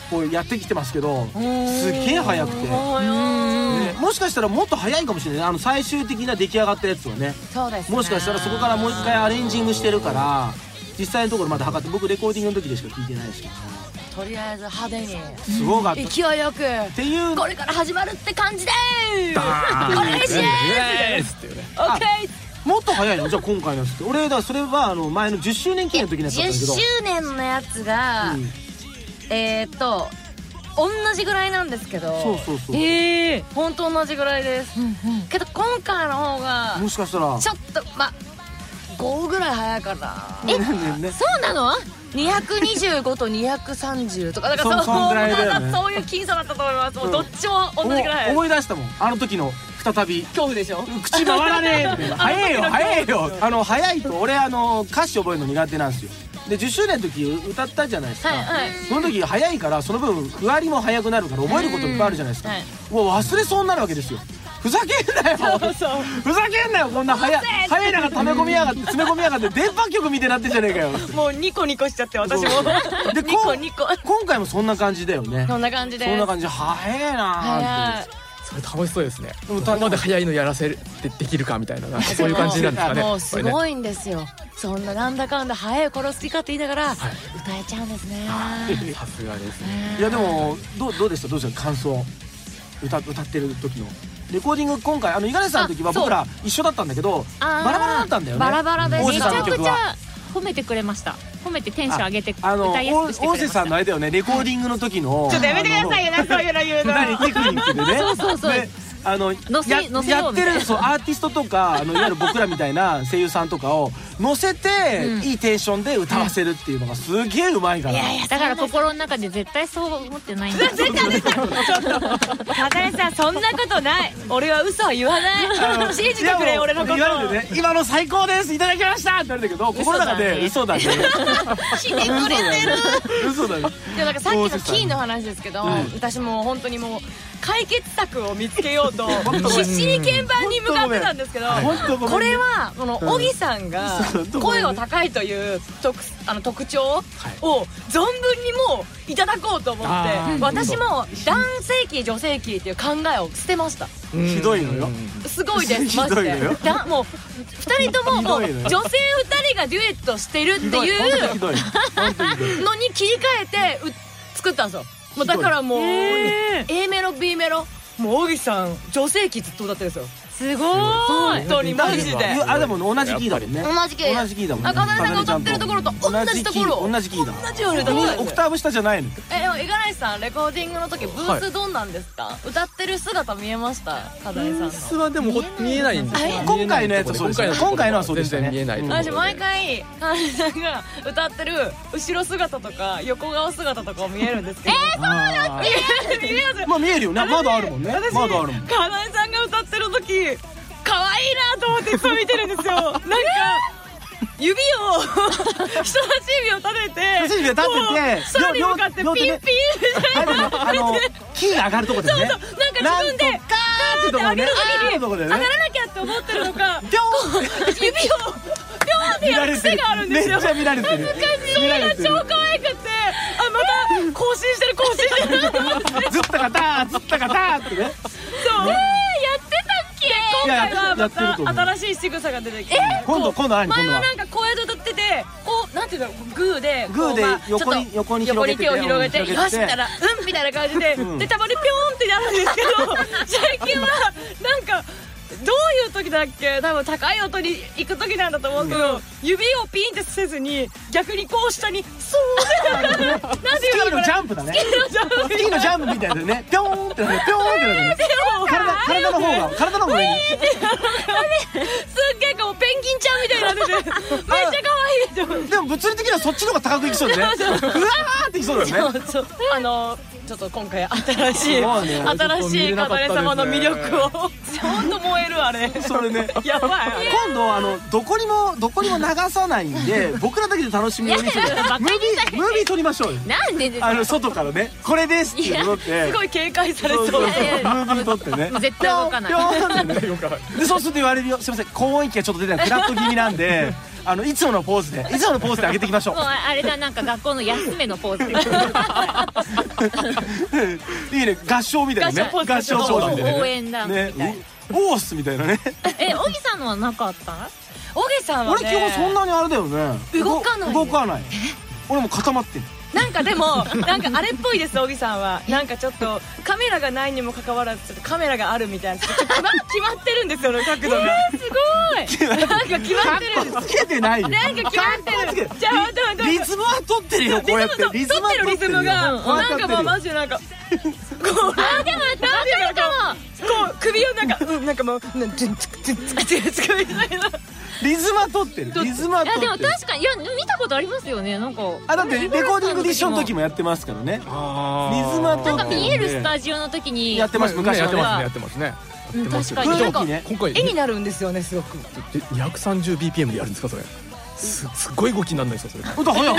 こうやってきてますけどすげえ速くて、ね、もしかしたらもっと速いかもしれない。あの最終的な出来上がったやつをね。 そうですね。 もしかしたらそこからもう一回アレンジングしてるから実際のところまで測って、僕レコーディングの時でしか聞いてないですけど、 とりあえず派手にすごかった、 勢いよくっていうこれから始まるって感じでーす。 ダーンお願いしますっていうね。 オッケー。 もっと早いのじゃあ今回のやつって。俺だからそれはあの前のじゅっしゅうねん記念の時のやつだったんだけど、 じゅっしゅうねんのやつが、うん、えーっと同じぐらいなんですけど、 そうそうそう、 ええー、本当同じぐらいです、うんうん、けど今回の方がもしかしたらちょっとまあごぐらい早いかな。 え、ね、そうなの？ にひゃくにじゅうごとにひゃくさんじゅうとか、だからそ, そんぐらいだよね。 そういう僅差だったと思います。もうどっちも同じぐらい。 思い出したもん、あの時の再び恐怖でしょ。 口回らねえって早いよ早いよ。あの早いと俺あの歌詞覚えるの苦手なんですよ。でじゅっしゅうねんの時歌ったじゃないですか、はいはい、その時早いからその分ふわりも早くなるから覚えることいっぱいあるじゃないですか、はい、もう忘れそうになるわけですよ。ふざけんなよそうそうふざけんなよ、こんな早い早い中溜め込みやがって詰め込みやがって電波局みたいになってんじゃねえかよもうニコニコしちゃって私もでニコニコ今回もそんな感じだよね。 そんな感じでそんな感じで早いなーって。 それ楽しそうですね。どこまで早いのやらせてできるかみたいな、なんかそういう感じなんですかね。 もうすごいんですよ。そんななんだかんだ早い殺す気かって言いながら、はい、歌えちゃうんですね。 さすがですね。 いやでもどうどうでしたどうでした感想、歌歌ってる時のレコーディング。今回あの五十嵐さんの時は僕ら一緒だったんだけどバラバラだったんだよね。 バラバラでめちゃくちゃ褒めてくれました。褒めてテンション上げて歌いやすくしてくれました。 大瀬さんのあれだよね、レコーディングの時のちょっとやめてくださいよ、なんかそういうの言うの何テクニックでねそうそうそうあの や, やってるそうアーティストとかあのいわゆる僕らみたいな声優さんとかを乗せて、うん、いいテンションで歌わせるっていうのがすげえうまいから。いやいやだから心の中で絶対そう思ってないんだ。 絶対出たちょっと高橋さんそんなことない。俺は嘘は言わない。信じてくれ俺のこと。言われてね、 今の最高ですいただきましたって言われたけど心の中で嘘だねしてくれてる嘘だね。 でなんかさっきのキーの話ですけど、私もう本当にもう解決策を見つけようと必死に鍵盤に向かってたんですけど、これはこの小木さんが声が高いという特あの特徴を存分にもういただこうと思って、私も男性キー女性キーっていう考えを捨てました。 ひどいのよ。 すごいですマジで。もうふたりとももう女性ふたりがデュエットしてるっていうのに切り替えて作ったんですよ。もうだからもう A メロ B メロもう小木さん女性キーずっと歌ってるんですよ。 すごい本当にマジで。 あでも同じキーだもんね。 同じキー同じキーだもんね。 赤羽さんが歌ってるところと同じところ同じキーだ同じように歌ってる。 オクターブ下じゃないの。 えでも五十嵐さんレコーディングの時ブースどんなんですか？歌ってる姿見えました？課題さんのブースはでも見えないんですよ。 今回のやつはそうですね。今回のはそうでしたね。 見えない。 私毎回課題さんが歌ってる後ろ姿とか横顔姿とか見えるんですけど。 えそうなの？ 見えます。 まあ見えるよね。まだあるもんね。まだあるもん。 課題さんが歌ってる時可愛いなと思っていつも見てるんですよ。なんか指を人差し指を立てて人差し指を立てて空に向かってピンピンあのキーが上がるとこでね。 そうそうなんか自分でガーって上げる時に上がらなきゃって思ってるのか指をピョンってやる癖があるんですよ。 めっちゃ見られてる。 恥ずかしい。それが超可愛くてあまた更新してる更新してると思ってずったかたーずったかたーってね。 そう今回はまた新しい仕草が出てきて、 今度今度何前はなんかこうやって歌っててこうなんていうのグーでグーで横に横に横に手を広げてよしたらうんみたいな感じででたまにピョーンってなるんですけど最近はなんかどういう時だっけ多分高い音に行く時なんだと思うけど指をピンってせずに逆にこう下にスーってなんていうのスキーのジャンプだね。スキーのジャンプみたいなね。ピョーンってねピョーンってなるね。体の方が体の方がいい。 すっげえこうペンギンちゃんみたいになっててめっちゃ可愛いでしょ。 でも物理的にはそっちの方が高くいきそうだね。うわーっていきそうだよね。 あのちょっと今回新しい新しいカタレ様の魅力をほんと燃えるあれ。 それねやばい。 今度あのどこにもどこにも流さないんで僕らだけで楽しみを見せてムービームービー撮りましょうよ。 なんでですか？ あの外からねこれですっていうのってすごい警戒されそう。ムービー撮ってね絶対動かない。 でそうすると言われるよ。すいません高音域がちょっと出てないフラット気味なんであのいつものポーズでいつものポーズで上げていきましょう。 もうあれだ、なんか学校の休めのポーズでいいね、合唱みたいなね、合唱ポーズみたいなね、 応援だみたいな、 オースみたいなね。 え、小木さんのはなかった？ 小木さんはね、 俺基本そんなにあれだよね、 動かない動かない。俺も固まってん。 なんかでもなんかあれっぽいです。小木さんはなんかちょっとカメラがないにもかかわらずちょっとカメラがあるみたいな、ちょっと決まってるんですよね、角度が。 すごい。 なんか決まってるんです。 つけてないよ。 なんか決まってる。じゃあ本当本当リズムは取ってるよ、こうやってリズム取ってるリズムがなんかもうマジでなんかこう、あ、でもわかるかも。 こう首をなんかうんなんかもうなんつつつつつみたいな。 リズムは取ってる。リズムは取ってる。 いやでも確かに、いや見たことありますよね、なんか。 あ、だってレコーディングディッションの時もやってますからね。リズムは取ってる。 なんか見えるスタジオの時にやってます。昔やってますね、やってますね。 確かになんか今回絵になるんですよね、すごく。 にひゃくさんじゅうビーピーエム でやるんですかそれ。すすごい動きにならないですかそれ。 ほんと早い。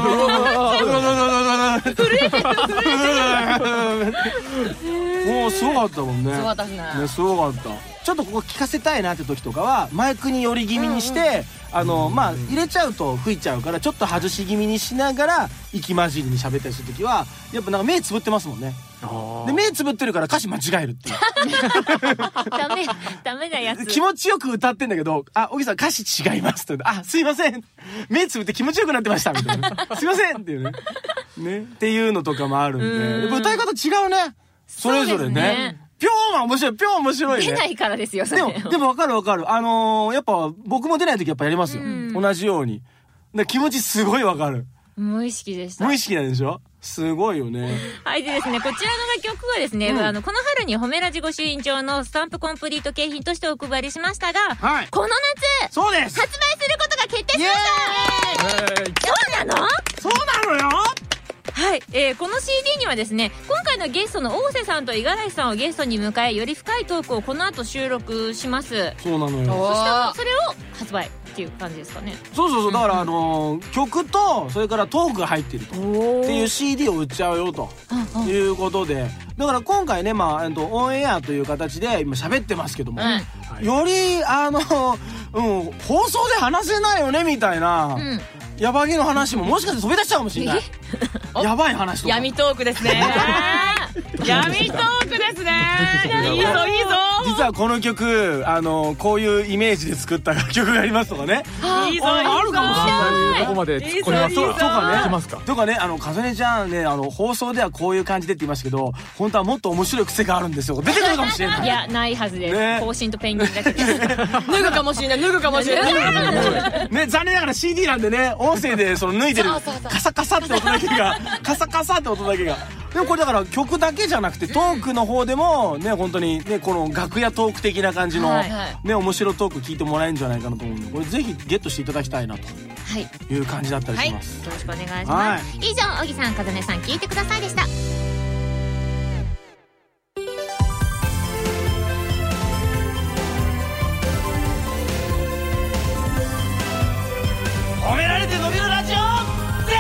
もうすごかったもんね。 すごかったですね。 ね、すごかった。ちょっとここ聞かせたいなって時とかはマイクに寄り気味にして、あのまあ入れちゃうと吹いちゃうからちょっと外し気味にしながら息混じりに喋ったりする時はやっぱなんか目つぶってますもんね。で目つぶってるから歌詞間違えるっていう。 ダメダメなやつ。 気持ちよく歌ってんだけど、あ、小木さん歌詞違いますって言うと、あ、すいません、目つぶって気持ちよくなってましたみたいな。すいませんっていうね。ねっていうのとかもあるんで、でも歌い方違うね。それぞれね。ピョーンは面白い、ピョーン面白いね。 出ないからですよ、それ。 でも、でも分かる分かる。あのー、やっぱ僕も出ない時やっぱやりますよ。同じように。で気持ちすごい分かる。 無意識でした。 無意識なんでしょ？すごいよね。 はい、でですね、こちらの楽曲はですね、うん、あの、この春に褒めラジご朱印帳のスタンプコンプリート景品としてお配りしましたが、はい、この夏、 そうです。 発売することが決定しました。そうなの？ そうなのよ。 はい、えー、この シーディー にはですね、今回のゲストの大瀬さんと五十嵐さんをゲストに迎え、より深いトークをこの後収録します。 そうなのよ。 そしてそれを発売っていう感じですかね。 そうそうそう、だからあのー、曲とそれからトークが入ってるとっていう シーディー を売っちゃうよということで、だから今回ね、まあ、えっと、オンエアという形で今喋ってますけども、うん、よりあの、うん、放送で話せないよねみたいな、うん、ヤバゲの話ももしかして飛び出しちゃうかもしれない。やばい話とか。 闇トークですね。闇トークですね。いいぞいいぞ。 実はこの曲、あのこういうイメージで作った楽曲がありますとかね。 いいぞ。 あるかもしれない。 どこまで突っ込みますか。 とかね。 いきますか。 とかね、あのかずねちゃんね、あの放送ではこういう感じでって言いましたけど、本当はもっと面白い癖があるんですよ。出てくるかもしれない。 いや、ないはずです。更新とペンギンだけです。 脱ぐかもしれない。脱ぐかもしれない。 ね、残念ながら シーディー なんでね、音声でその脱いでるカサカサって音だけが、カサカサって音だけが。でもこれだから曲だけじゃなくてトークの方でもね、本当にね、この楽屋トーク的な感じのね、面白トーク聞いてもらえるんじゃないかなと思うんで、これぜひゲットしていただきたいなという感じだったりします。 よろしくお願いします。以上、小木さん、かずねさん、聞いてくださいでした。 褒められて伸びるラジオぜ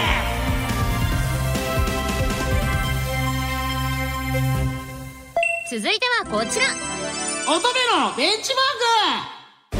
続いてはこちら、 乙女のベンチマ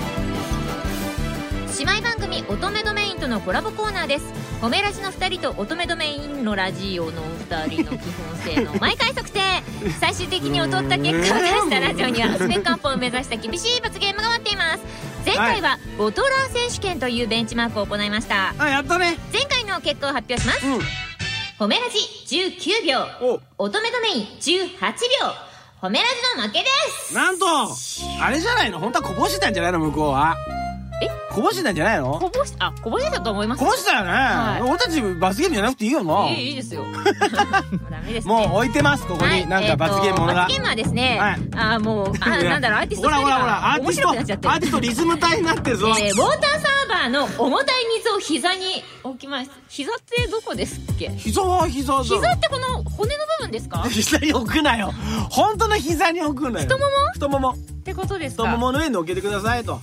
ーク。姉妹番組乙女ドメインとのコラボコーナーです。褒めラジのふたりと乙女ドメインのラジオのふたりの基本性の毎回測定。最終的に劣った結果を出したラジオにはスペックアップを目指した厳しい罰ゲームが待っています。前回はボトラー選手権というベンチマークを行いました。 あ、やったね。 前回の結果を発表します。うん、褒めラジじゅうきゅうびょう、乙女ドメインじゅうはちびょう、褒めラジの負けです。 なんとあれじゃないの、本当はこぼしてたんじゃないの、向こうは。 え、 こぼしてたんじゃないの。 こぼし、あ、こぼしてたと思います。 こぼしてたよね、はい、俺たち罰ゲームじゃなくていいよな。 いい、いいですよ。ダメですね。 もう置いてます、ここに、はい、なんか罰ゲームものが、 えー、罰ゲームはですね、はい、あ、もう、あ、なんだろう、アーティストほらほらほら、アーティスト、アーティストリズム体になってるぞ。 えー、ウォーターサーバーの重たい水を膝に置きます。膝ってどこですっけ。 膝は膝だ。 膝ってこの骨の部分ですか。 膝に置くなよ。本当の膝に置くなよ。 太もも太ももってことですか。 太ももの上に乗っけてくださいと。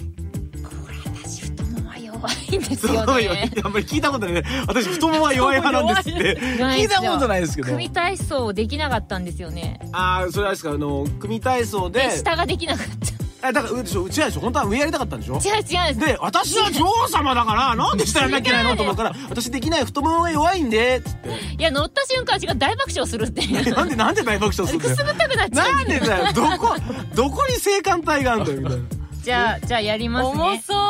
弱いんですよね。 あんまり聞いたことないね。私太ももは弱い派なんですって聞いたことないですけど。 組体操できなかったんですよね。 ああ、それはですか、あの組体操で下ができなかっえ、だからうち違うでしょ、本当は上やりたかったんでしょ。 違う違うで、私は女王様だからなんで下やんなきゃいけないのと思うから、私できない、太ももが弱いんでつって。 いや、乗った瞬間私が大爆笑するっていう。 なんでなんで大爆笑するんだよ。 くすぐったくなっちゃう。 なんでだよ、どこどこに性感帯があるんだよみたいな。 じゃあじゃあやりますね。 重そう。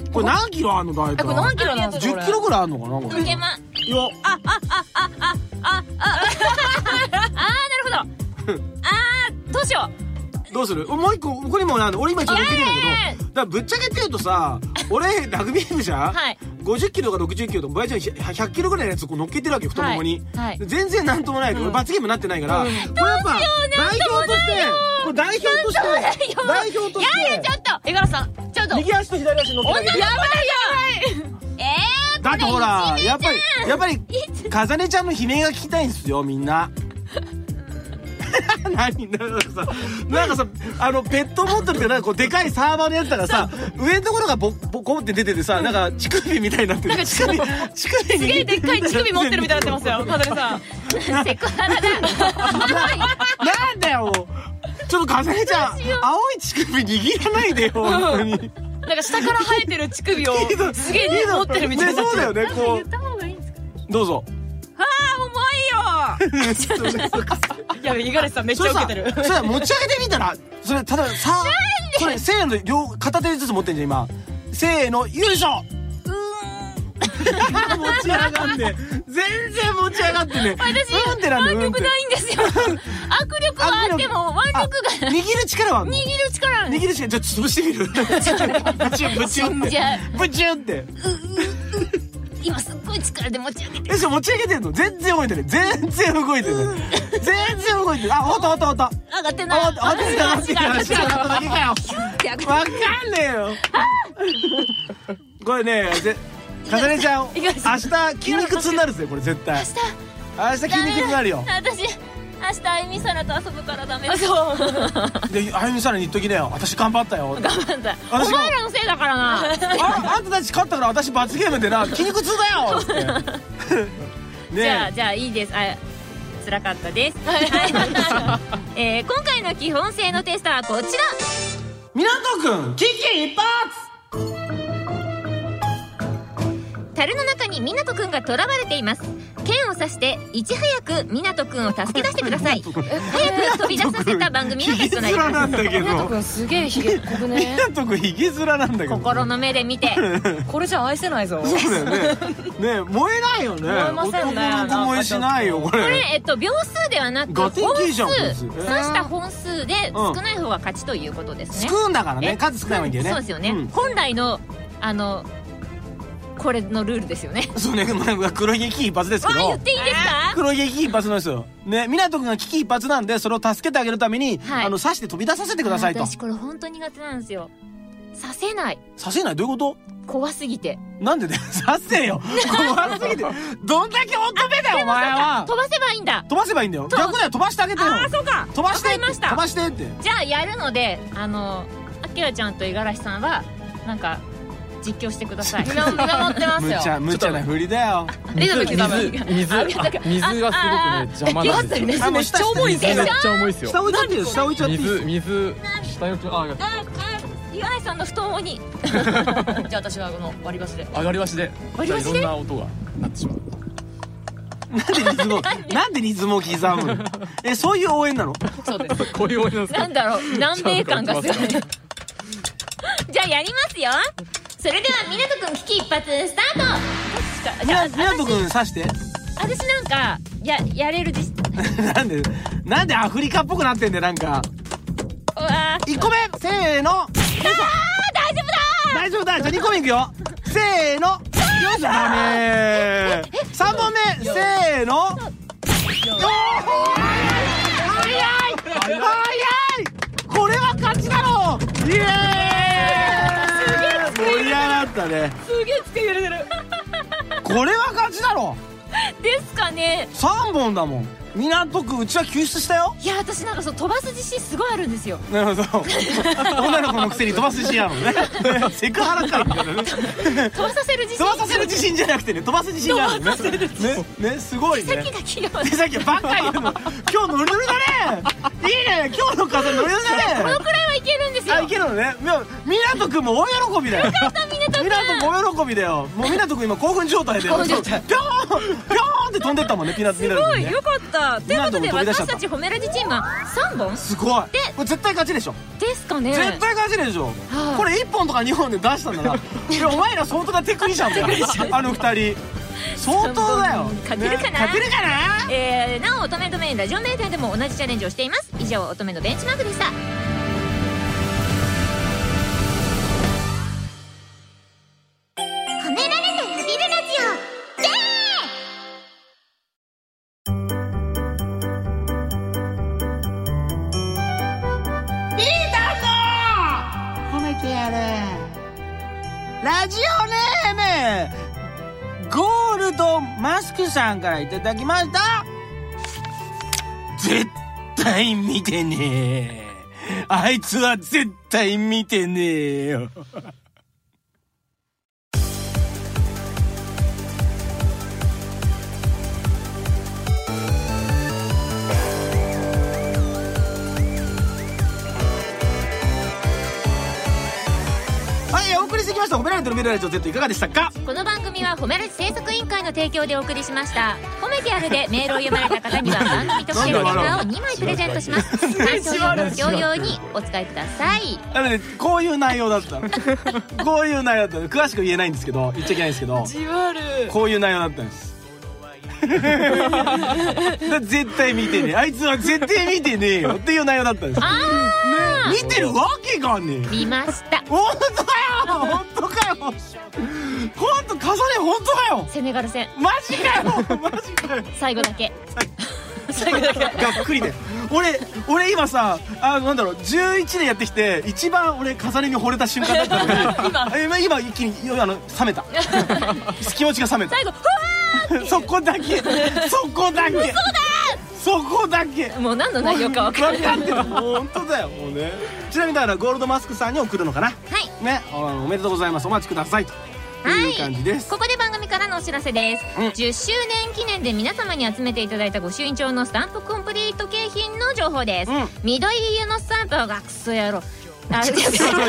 これ何キロあんの大体。 これ何キロなんですか。 じゅっキロぐらいあんのかなこれ。 いけま。 よ。 あああああああああなるほど。あーどうしよう。 どうする？もう一個ここにもなんで俺今一応乗ってるんだけど、だからぶっちゃけて言うとさ、俺ラグビー部じゃん。 はい。 ごじゅっキロかろくじゅっキロと倍じゃんひゃっキロぐらいのやつこう乗っけてるわけよ太ももに。 はい。 全然なんともないけど、罰ゲームになってないから。これやっぱ代表としてこれ代表として代表として。 いやいやちょっと江原さんちょっと。 右足と左足乗ってあげて。 やばいやばい。えー。 だってほらやっぱりやっぱりかざねちゃんの悲鳴が聞きたいんですよみんな。何なんかさなんかさあのペットボトルってなんかこうでかいサーバーのやつだからさ上のところがボボコって出ててさなんか乳首みたいになってる。乳首乳首すげえでっかい乳首持ってるみたいになってますよかざねさん。 セクハラだ。 なんだよもうちょっとかざねちゃん青い乳首握らないでよ本当に。 なんか下から生えてる乳首をすげえ持ってるみたいな。 そうだよねこう。どうぞ。 ああ重いよ。 いや五十嵐さんめっちゃ受けてる。 それは持ち上げてみたらそれたださこれせーので両片手ずつ持ってんじゃん今。せーのよいしょ。持ち上がんね全然持ち上がってね。 私腕力ないんですよ。握力はあっても腕力が握る力はあるの。 握る力ある。 握る力ちょっと潰してみる。ブチュンブチュンってブチュンって。 今すっごい力で持ち上げてる。 え、それ持ち上げてんの？全然動いてる。全然動いてる。全然動いてる。あ、ほったほったほった。 上がってない。 上がってない。上がってない。上がっただけかよ。わかんねえよ。これね、かざねちゃん、明日筋肉痛になるぜこれ絶対。明日筋肉痛になるよ。 私明日あゆみさらと遊ぶからダメ。 そう。 であゆみさらに言っときなよ。私頑張ったよ。 頑張った。お前らのせいだからな。 あ、あんたたち勝ったから私罰ゲームでな筋肉痛だよって。 じゃあじゃあいいです。あ、辛かったです。えー、今回の基本性のテストはこちら。 港くん危機一髪。 樽の中に湊くんが囚われています。剣を刺していち早く湊くんを助け出してください。早く飛び出させた番組のテストになります。 なんだけど湊くんすげえひげこくね。 湊くんひげ面なんだけど心の目で見てこれじゃ愛せないぞ。 そうだよね。ね燃えないよね。 燃えませんね。 男の子燃えしないよこれ。 これえっと秒数ではなくガテンキーじゃん刺した本数で少ない方が勝ちということですね。 すくんだからね数少ないわけよね。 そうですよね。本来のあのこれのルールですよね。 そうね、黒ひげ危機一髪ですけど。 言っていいですか？ 黒ひげ危機一髪なんですよ。ね、湊くんが危機一髪なんで、それを助けてあげるために、 はい、 あの刺して飛び出させてくださいと。 私これ本当苦手なんですよ。刺せない。 刺せないどういうこと？ 怖すぎて。 なんでだよ。刺せよ。怖すぎて。どんだけ乙女だよお前は。 飛ばせばいいんだ。 飛ばせばいいんだよ。逆だよ飛ばしてあげてよ。 ああそうか。 飛ばして。 わかりました。 飛ばしてって。 じゃあやるので、あのあきらちゃんと五十嵐さんはなんか。実況してください。 見守ってますよ。 むちゃむちゃな振りだよ。 リズム刻む。 水水がすごくね邪魔なんですよ。 水めっちゃ重いんですよ。 めっちゃ重いですよ。 下置いちゃって下置いちゃって水水下置いちゃあ。 五十嵐さんの太ももに。 じゃあ私はこの割り箸で。 上がり箸で。 割り箸で。 いろんな音がなってしまう。 なんでリズムをなんでリズムを刻むの？えそういう応援なの？ そうです。 こういう応援なんですか？ なんだろう南米感がすごい。じゃあやりますよ。それでは湊くん危機一髪スタート。 じゃあ湊くん刺して。 私なんかややれる自信。 なんでなんでアフリカっぽくなってんだよなんか。 うわいっこめせーの。あー大丈夫だ大丈夫だ。じゃあにこめいくよ。せーの。よいしょダメー。さんぼんめせーの。おー早い早いこれは勝ちだろう。イエーイ盛り上がったね。 すげえつけ揺れてる。 これは勝ちだろ。 ですかね。 さんぼんだもん。港区うちは救出したよ。 いや私なんかそう飛ばす自信すごいあるんですよ。 なるほど。女の子のくせに飛ばす自信あるのね。セクハラかみたいなね。 飛ばさせる自信。 飛ばさせる自信じゃなくてね、飛ばす自信があるのね。ねねすごいね。 手先が器用。 手先ばっかりでも今日ノリノリだね。いいね今日の風ノリノリだね。 このくらいはいけるんですよ。 あいけるのね。港区も大喜びだよ。 よかった港区。 港区大喜びだよ。もう港区今興奮状態で。興奮状態。ピョーンピョーンって飛んでったもんねピーナッツミラー。 すごいよかった。ということで私たち褒めラジチームはさんぼん。 すごい。でこれ絶対勝ちでしょ。 ですかね。 絶対勝ちでしょ。これいっぽんとかにほんで出したんだな。お前ら相当なテクニシャンだよ。あのふたり相当だよ。 勝てるかな。 勝てるかな。 えなお乙女ドメインラジオメーターでも同じチャレンジをしています。以上乙女のベンチマークでした。 褒められて伸びるラジオイエーイ。 ラジオネームゴールドマスクさんからいただきました。絶対見てねえ。あいつは絶対見てねえよ。お送りしてきました褒められて伸びるラジオ Z いかがでしたか。 この番組は褒めラジ制作委員会の提供でお送りしました。褒めてあるでメールを読まれた方には番組特製のレターをにまいプレゼントします。担当用の共用にお使いください。 なのでこういう内容だったこういう内容だった詳しく言えないんですけど言っちゃいけないんですけどじわるこういう内容だったんです。絶対見てねえあいつは絶対見てねえよっていう内容だったんです。 あー、ね、見てるわけがねえ。 見ました。 本当かよ本当かよ本当重ね本当かよ。 セネガル戦マジかよマジかよ。 最後だけ最後だけがっくりで俺俺今さあなんだろうじゅういちねんやってきて一番俺重ねに惚れた瞬間だったのに今今一気にあの冷めた気持ちが冷めた。 最後ふわーそこだけそこだけそこだけもう何の内容か分かんない。 分かってるもう本当だよもうね。ちなみにだからゴールドマスクさんに送るのかな。 はいねおめでとうございますお待ちくださいという感じです。 ここで番組からのお知らせです、うん、じゅっしゅうねん記念で皆様に集めていただいた御朱印帳のスタンプコンプリート景品の情報です、うん、緑色のスタンプはクソ野郎あ言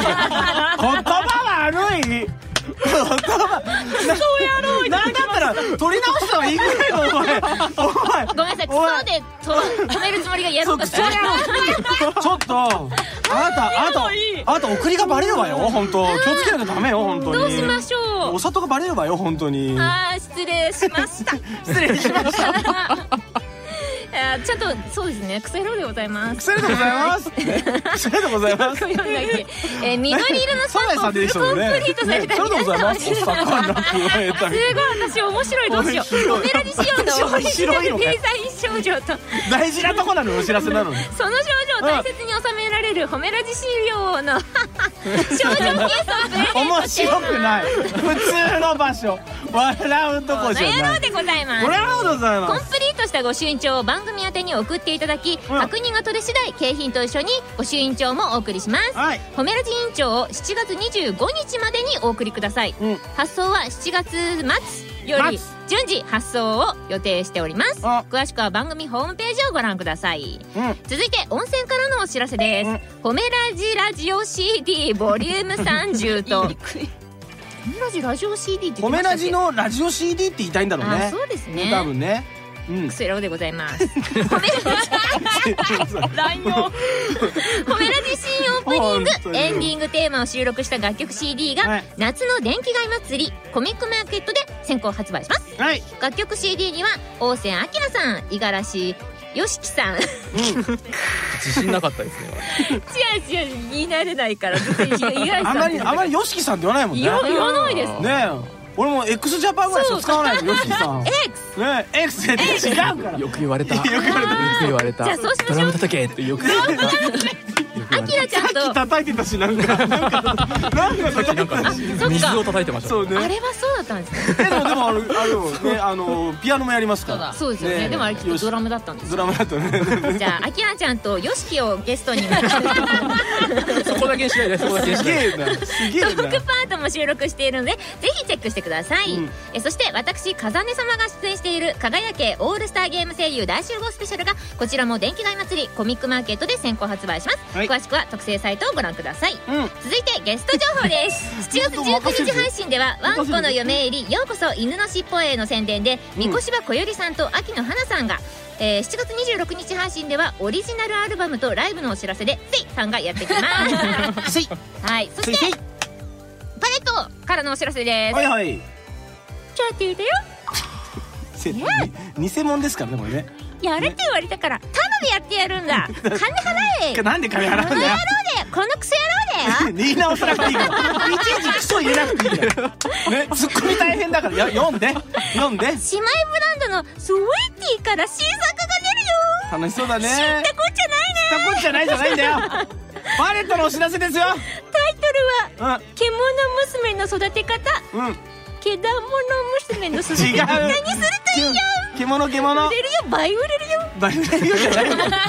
葉悪い言葉クソ野郎なんだったら取り直した方がいいぐらいのお前お前ごめんなさいクソでと止めるつもりがやろうとしてちょっとあなたあなたあなた送りがバレるわよ本当気をつけなきゃダメよ本当に。 どうしましょう。 お里がバレるわよ本当に。 あー失礼しました失礼しましたちゃんとそうですねクソ野郎でございます。 クソ野郎でございますクソ野郎でございますえー、緑色のスタンプをフルコンプリートされた皆様にすごい私面白いどうしよう褒めラジ仕様のオリジナルデザイン症状と大事なとこなのお知らせなのにその症状を大切に収められる褒めラジ仕様の症状ケースをプレゼントします。 面白くない普通の場所笑うとこじゃない。 この野郎でございます。 この野郎でございます。 コンプリートした御朱印帳を番組宛てに送っていただき、うん、確認が取れ次第景品と一緒に御朱印帳もお送りします、はい、褒めラジ委員長をしちがつにじゅうごにちまでにお送りください、うん、発送はしちがつまつより順次発送を予定しております。詳しくは番組ホームページをご覧ください、うん、続いて温泉からのお知らせです、うん、褒めラジラジオ シーディー ボリュームさんじゅうと褒めラジラジオ シーディー って言ってましたっけ。褒めラジのラジオ シーディー って言いたいんだろうね。 あそうですね多分ね。 クソ野郎でございます褒めラジ乱用褒めラジ新オープニングエンディングテーマを収録した楽曲 シーディー が、はい、夏の電気街祭りコミックマーケットで先行発売します、はい、楽曲 シーディー には大瀬明さん五十嵐よしきさん、うん、 自信なかったですね違う違う言い慣れないからあまりあまりよしきさんって言わないもんね。 言わないですねえ。俺も X ジャパンぐらいしか使わないのよしきさん。 X ね X 絶対違うから。 よく言われた。よく言われた。 よく言われた。 じゃあそうしましょう。 ドラム叩けってよく言われた。 あアキラちゃんとさっき叩いてたしなんかなんかなんか叩いてたし水を叩いてました。 そうね。 あれはそうだったんですね。 でもでもあのあれねあのピアノもやりますから。 そうですよね。でもあれきっとドラムだったんです。 ドラムだったね。 じゃあアキラちゃんとヨシキをゲストにそこだけにしないで、そこだけにしないで。 すげえな。すげえな。 トークパートも収録しているのでぜひチェックしてください。えそして私風音様が出演している輝けオールスターゲーム声優大集合スペシャルがこちらも電気街祭りコミックマーケットで先行発売します。詳しくは特製サイトをご覧ください。続いてゲスト情報です。しちがつじゅうくにち配信ではワンコの嫁入りようこそ犬のしっぽへの宣伝で三越場こよりさんと秋野花さんが、えー、しちがつにじゅうろくにち配信ではオリジナルアルバムとライブのお知らせでセイさんがやってきますはい、そしてパレットからのお知らせです。 はいはい。 チャーティーだよ。 偽物ですからねこれね。 やれって言われたからタダでやってやるんだ。金払え。 なんで金払うんだよ。 この野郎でこのクソ野郎だよ。 言い直さなくていいからいちいちクソ入れなくていいからね。ツッコミ大変だからや読んで読んで。姉妹ブランドのスウィーティーから新作が出るよ。 楽しそうだね。 知ったこっちゃないね。 知ったこっちゃないじゃないんだよ。パレットのお知らせですよ。 タイトルは、うん、獣娘の育て方。うん。獣娘の育て方にするといいよ。 獣獣。 売れるよ、倍売れるよ。 倍売れるよじゃないの。発売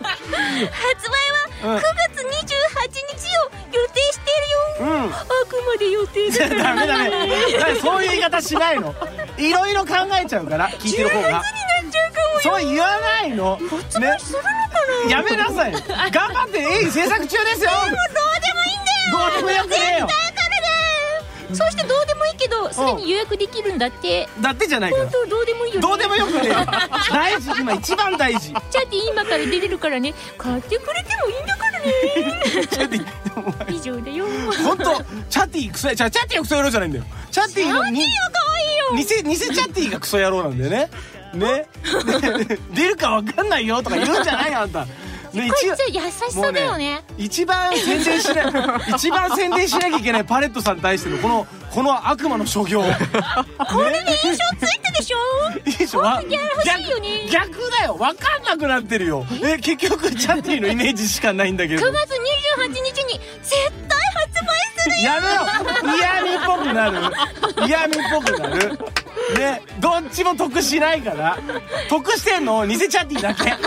はくがつにじゅうはちにちを予定してるよ。うん。あくまで予定だから。 ダメだね。そういう言い方しないの。いろいろ考えちゃうから聞いてる方が。じゅうがつになっちゃうかもよ。そう言わないの。 発売するのかな。 やめなさい。頑張って鋭意制作中ですよ。 でもどうでもいいんだよ。 どうでもよくねえよ。 そしてどうでもいいけどすでに予約できるんだって。 だってじゃないから。 本当どうでもいいよね。 どうでもよくねえよ。大事、今一番大事。 チャーティー今から出れるからね、買ってくれてもいいんだからね。 チャーティー以上だよ。 本当チャーティークソやチャーティーはクソ野郎じゃないんだよ。チャーティーのにチャーティーは可愛いよ。 偽偽チャーティーがクソ野郎なんだよね。ね。出るかわかんないよとか言うんじゃないよあんた。 ね、こいつ優しさだよね。 ね一番宣伝しない一番宣伝しなきゃいけないパレットさんに対してのこのこの悪魔の所業。これで印象ついたでしょ。 いいでしょ。 本当に欲しいよね。 逆だよ。分かんなくなってるよ。え結局チャッティのイメージしかないんだけど。 くがつにじゅうはちにちに絶対発売するよ。 やめろ。嫌味っぽくなる。嫌味っぽくなる。ね、どっちも得しないから得してんの偽チャッティだけ。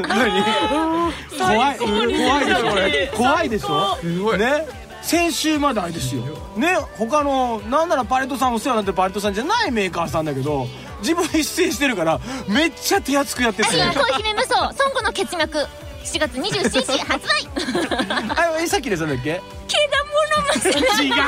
怖い怖いでしょこれ。怖いでしょね。先週まであれですよね。他のなんならパレットさんお世話になってるパレットさんじゃないメーカーさんだけど自分一斉してるからめっちゃ手厚くやってる。 ありがとう姫無双孫悟の結脈しちがつにじゅうしちにち発売。 あえさっきでさんだっけ。 けだもの違う違う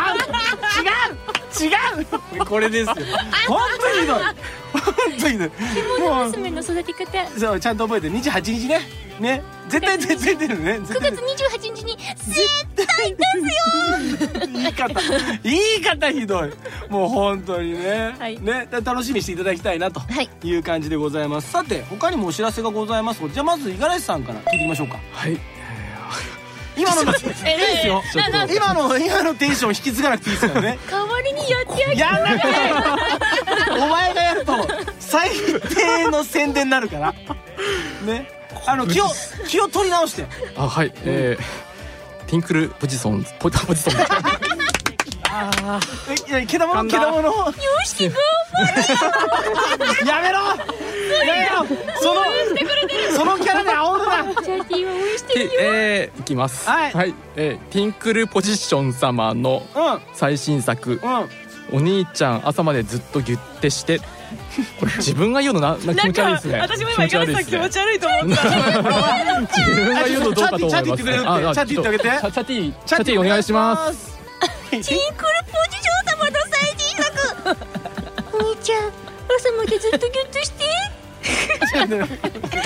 違うこれですよ。本当にひどい。本当にひどい。 獣娘の育て方。 そうちゃんと覚えてにじゅうはちにちね。ね絶対絶対出るね。 くがつにじゅうはちにちに絶対出すよ。 言い方言い方ひどい。もう本当にね、はい、ね楽しみにしていただきたいなという感じでございます。さて他にもお知らせがございます。じゃあまず五十嵐さんから聞いてみましょうか。 はい。 今のいいですよ。今の今のテンション引き継がなくていいですからね。 代わりにやってあげて。 やんなくて。お前がやると最低の宣伝になるから。ね。あの気を気を取り直して。 あはい。えー、ティンクルポジソンポジソン。 ああ。えいやけだものけだもの。よしくやめろ。やめろ。そのそのキャラで煽るな。 チャーティーは応援してるよ。 えー、いきます。 はい。 はい。えー、ティンクルポジション様の最新作。うん。お兄ちゃん朝までずっとギュッてして。これ自分が言うのな、な気持ち悪いですね。 私も今五十嵐さん気持ち悪いと思った。 自分が言うのどうかと思います。 チャティってくれるって。チャティってあげて。 チャティチャティお願いします。 ティンクルポジション様の最新作。お兄ちゃん朝までずっとギュッとして。ずっとだからね。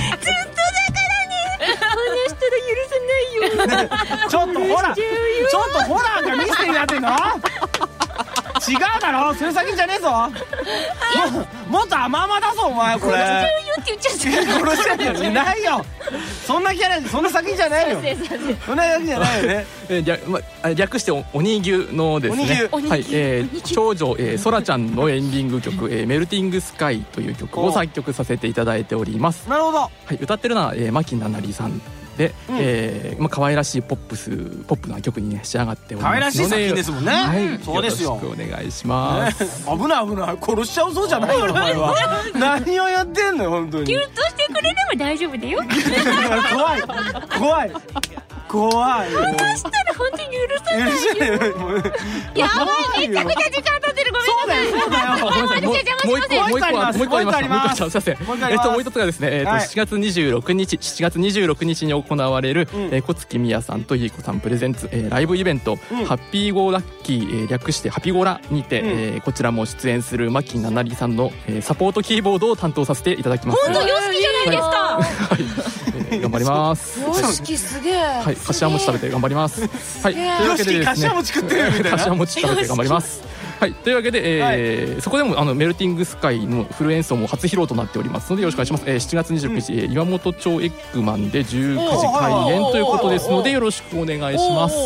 話したら許さないよ。 ちょっとホラー。ちょっとホラーがミステリーになってんの？違うだろ。それ先じゃねえぞ。もっと甘々だぞお前これ。 殺しちゃうよって言っちゃった。 殺しちゃうよ。いないよ。そんなキャラそんな先じゃないよ。そんな先じゃないよね。 え略ま略して鬼牛のですね。はい。え長女ソラちゃんのエンディング曲メルティングスカイという曲を作曲させていただいております。 なるほど。 はい。歌ってるのは牧菜々里さんで、うん、えーまあ、可愛らしいポップスポップな曲に、ね、仕上がっておりますので、可愛らしい作品ですもんね、 はい、 そうですよ、 よろしくお願いします、 ね、危ない危ない、殺しちゃうそうじゃないよお前は何をやってんのよ本当に。 キュッとしてくれれば大丈夫だよ怖い怖い怖い。 私したら本当に許さないよ。やばい、めちゃくちゃ時間経ってる、ごめんなさい。そうだよそうだよ。 もう一個もう一個もう一個あります。もう一個あります。すみません。えっともう一つがですね、えっとしちがつにじゅうろくにちしちがつにじゅうろくにちに行われる小月みやさんとゆいこさんプレゼンツライブイベントハッピーゴーラッキー略してハピゴラにてこちらも出演する牧ななりさんのサポートキーボードを担当させていただきます。 本当よしきじゃないですか。 はい、頑張ります。 よしきすげえ。 はい、柏餅食べて頑張ります。はい、というわけでですね、 柏餅食ってるみたいな。 柏餅食べて頑張ります。はい、というわけで、えーはい、そこでもあのメルティングスカイのフル演奏も初披露となっておりますのでよろしくお願いします。えー、しちがつにじゅうくにち、うん、岩本町エッグマンでじゅうくじ開演ということですのでよろしくお願いします。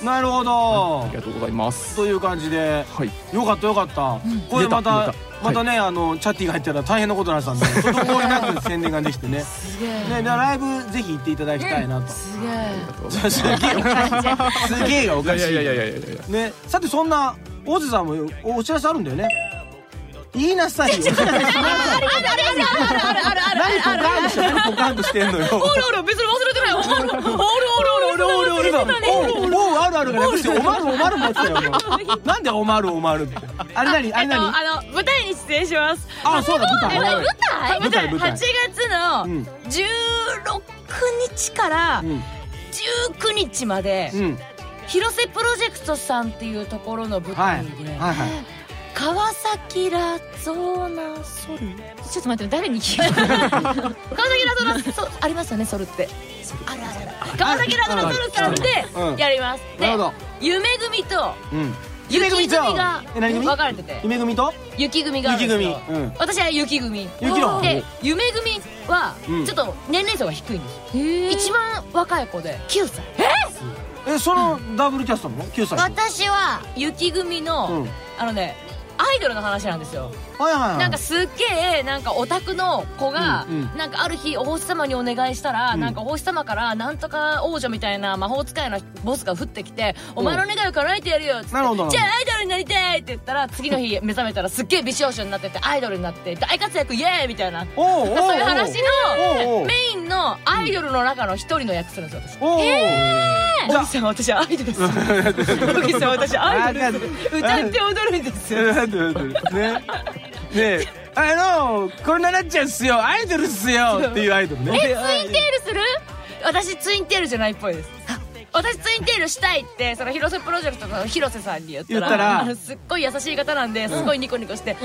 なるほど、 はい、ありがとうございます。 という感じで、はい、よかったよかった、うん、これまたまたね、はい、あのチャッティが入ったら大変なことになってたんで滞りなく宣伝ができてねすげえね、ライブぜひ行っていただきたいなと、うん、 すげえすげえすげえがおかしい。 いやいやいやいやいやね、さてそんな大津さんもお知らせあるんだよね。言いなさいよ。 あるあるあるあるあるあるあるある何ポカンとしてんのよ。 おるおる別に忘れてないよ。おるおるおるおるおるおるおるおるあるあるがなくしておまるおまるもってたよ。なんでおまるおまるって。あれ何あれ何？ あの舞台に出演します。 あ、そうだ舞台。 舞台舞台はちがつのじゅうろくにちからじゅうくにちまで広瀬プロジェクトさんっていうところの舞台で。川崎ラゾーナソル、 ちょっと待って、誰に聞いた川崎ラゾーナソルありますよね、ソルってあるあるある川崎ラゾーナソルさんでやります。で夢組と雪組が分かれてて、 夢組と雪組があるんですよ。私は雪組で、夢組はちょっと年齢層が低いんです。一番若い子できゅうさい。 ええ、そのダブルキャストなの？きゅうさい。 私は雪組のあのねアイドルの話なんですよ。なんかすっげえなんかオタクの子がなんかある日お星様にお願いしたら、なんかお星様からなんとか王女みたいな魔法使いのボスが降ってきて、お前の願いを叶えてやるよっつって、じゃあアイドルになりたいって言ったら、次の日目覚めたらすっげえ美少女になっててアイドルになって大活躍イエーイみたいな、そういう話のメインのアイドルの中の一人の役するんですよ私。へー、小木さん私アイドルです。小木さん私アイドルです。歌って踊るんですよ。 ねね、あのこんななっちゃうっすよ、アイドルっすよっていうアイドルね。 え、ツインテールする？私ツインテールじゃないっぽいです。私ツインテールしたいってその広瀬プロジェクトの広瀬さんに言ったら、あのすっごい優しい方なんで、すごいニコニコして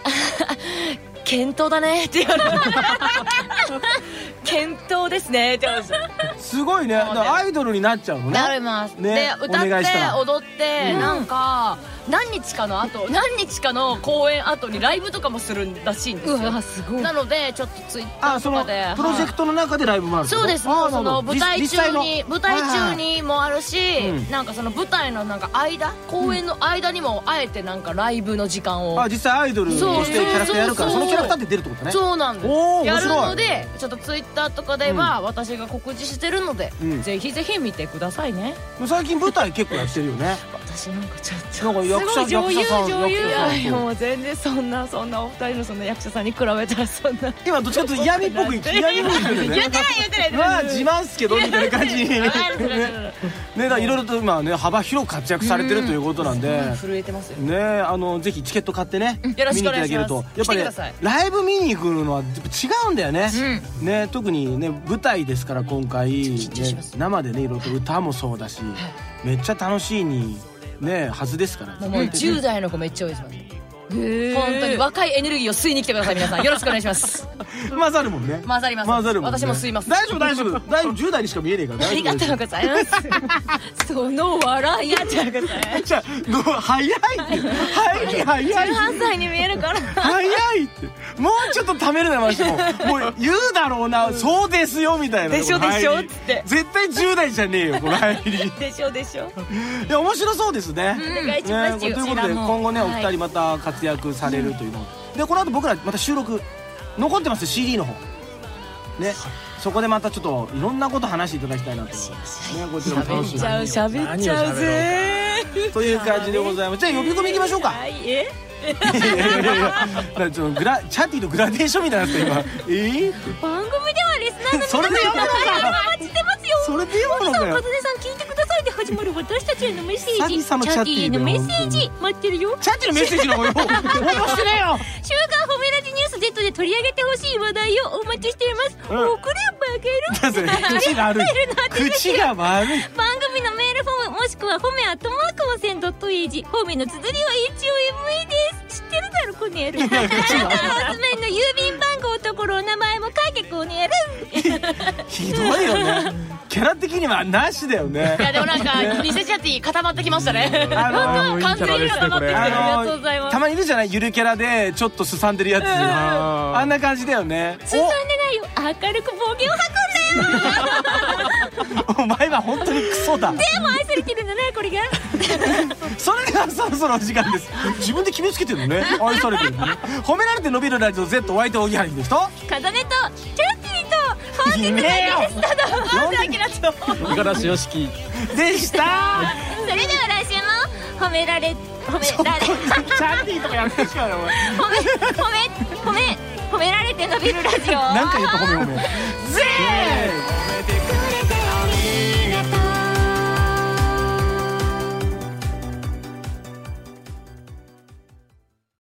「検討だね」って言われて「検討ですね」って言われて、 すごいね。アイドルになっちゃうのね。 なります。で歌って踊ってなんか何日かの後何日かの公演後にライブとかもするらしいんですよ。なのでちょっとツイッターとかでプロジェクトの中でライブもある。 そうです。もうその舞台中に舞台中にもあるし、なんかその舞台のなんか間公演の間にもあえてなんかライブの時間を、 あ、実際アイドルとしてキャラクターやるから、そのキャラクターって出るってことね。 そうなんです。やるのでちょっとツイッターとかでは私が告知してるので、ぜひぜひ見てくださいね。 最近舞台結構やってるよね。 私なんかちょっとなんか役者女優女優いやもう全然そんなそんなお二人のその役者さんに比べたらそんな今どっちかというと嫌味っぽく嫌味っぽく言ってるね。 言ってない言ってない。 まあ自慢っすけどみたいな感じにね。だからいろいろと今ね幅広く活躍されてるということなんで、 震えてますよね。あのぜひチケット買ってね見によろしく行ってあげると、やっぱりライブ見に行くのは違うんだよね。ね、特にね舞台ですから今回生でねいろいろと歌もそうだしめっちゃ楽しいにねはずですから。 もうじゅう代の子めっちゃ多いですもんね。本当に若いエネルギーを吸いに来てください皆さん。よろしくお願いします。 混ざるもんね。 混ざります。 混ざるもんね。 私も吸います。 大丈夫大丈夫。だいぶじゅう代にしか見えねえから。 ありがとうございます。その笑いやってください。 じゃあ早いって入り早い。じゅうはっさいに見えるから。 早いって。もうちょっとためるなましてももう言うだろうな、そうですよみたいな。 でしょでしょっつって。 絶対じゅう代じゃねえよこの入り。 でしょでしょ。 いや面白そうですね。 お願いします。 ということで今後ねお二人また活躍されるというので、この後僕らまた収録残ってますよ シーディー の方。 ね、そこでまたちょっといろんなこと話していただきたいなと思います。ね、こちらも楽しみ。 喋っちゃう喋っちゃうぜ。 という感じでございます。じゃあ呼び込み行きましょうか。 え？ いやいやいやいや、だちょっとグラチャティのグラデーションみたいになって今。えー？ 番組ではリスナーの皆さんそれで読むのか。 お待ちしてますよ。 それで読むのかよ。 かずねさん聞いてくださいで始まる私たちへのメッセージ。チ久々のチャティャティへのメッセージ待ってるよ。 チャティのメッセージの方よ。応募してねえよ。 週刊褒めラジニュース Z で取り上げてほしい話題をお待ちしています。 うん送ればげる。 口が悪い。口が悪い。 番組のメールフォームもしくは褒めアットマーク温泉ドットエイジ、褒めの綴りは エイチオーエムイー です。知ってるだろこの野郎。あなたのおすすめの郵便番号ところお名前も書いてこの野郎。 ひどいよね。キャラ的にはなしだよね。 いやでもなんか偽チャティ固まってきましたね。 あの完全に固まってきてる。 ありがとうございます。 たまにいるじゃない、ゆるキャラでちょっとすさんでるやつ。あんな感じだよね。 すさんでないよ、明るく暴言を吐くんだよ。 お前は本当にクソだ。 でも愛されてるんだねこれが。 それではそろそろお時間です。自分で決めつけてるのね。愛されてるのね。褒められて伸びるラジオ Z お相手おぎはぎの人。 かざねとチャティと本日のゲストのなんであきらと五十嵐よしきでした。 それでは来週も褒められ褒められチャティとかやめてしまうよお前。 褒め褒め褒め褒められて伸びるラジオ。 なんか言った褒め褒め。ぜー。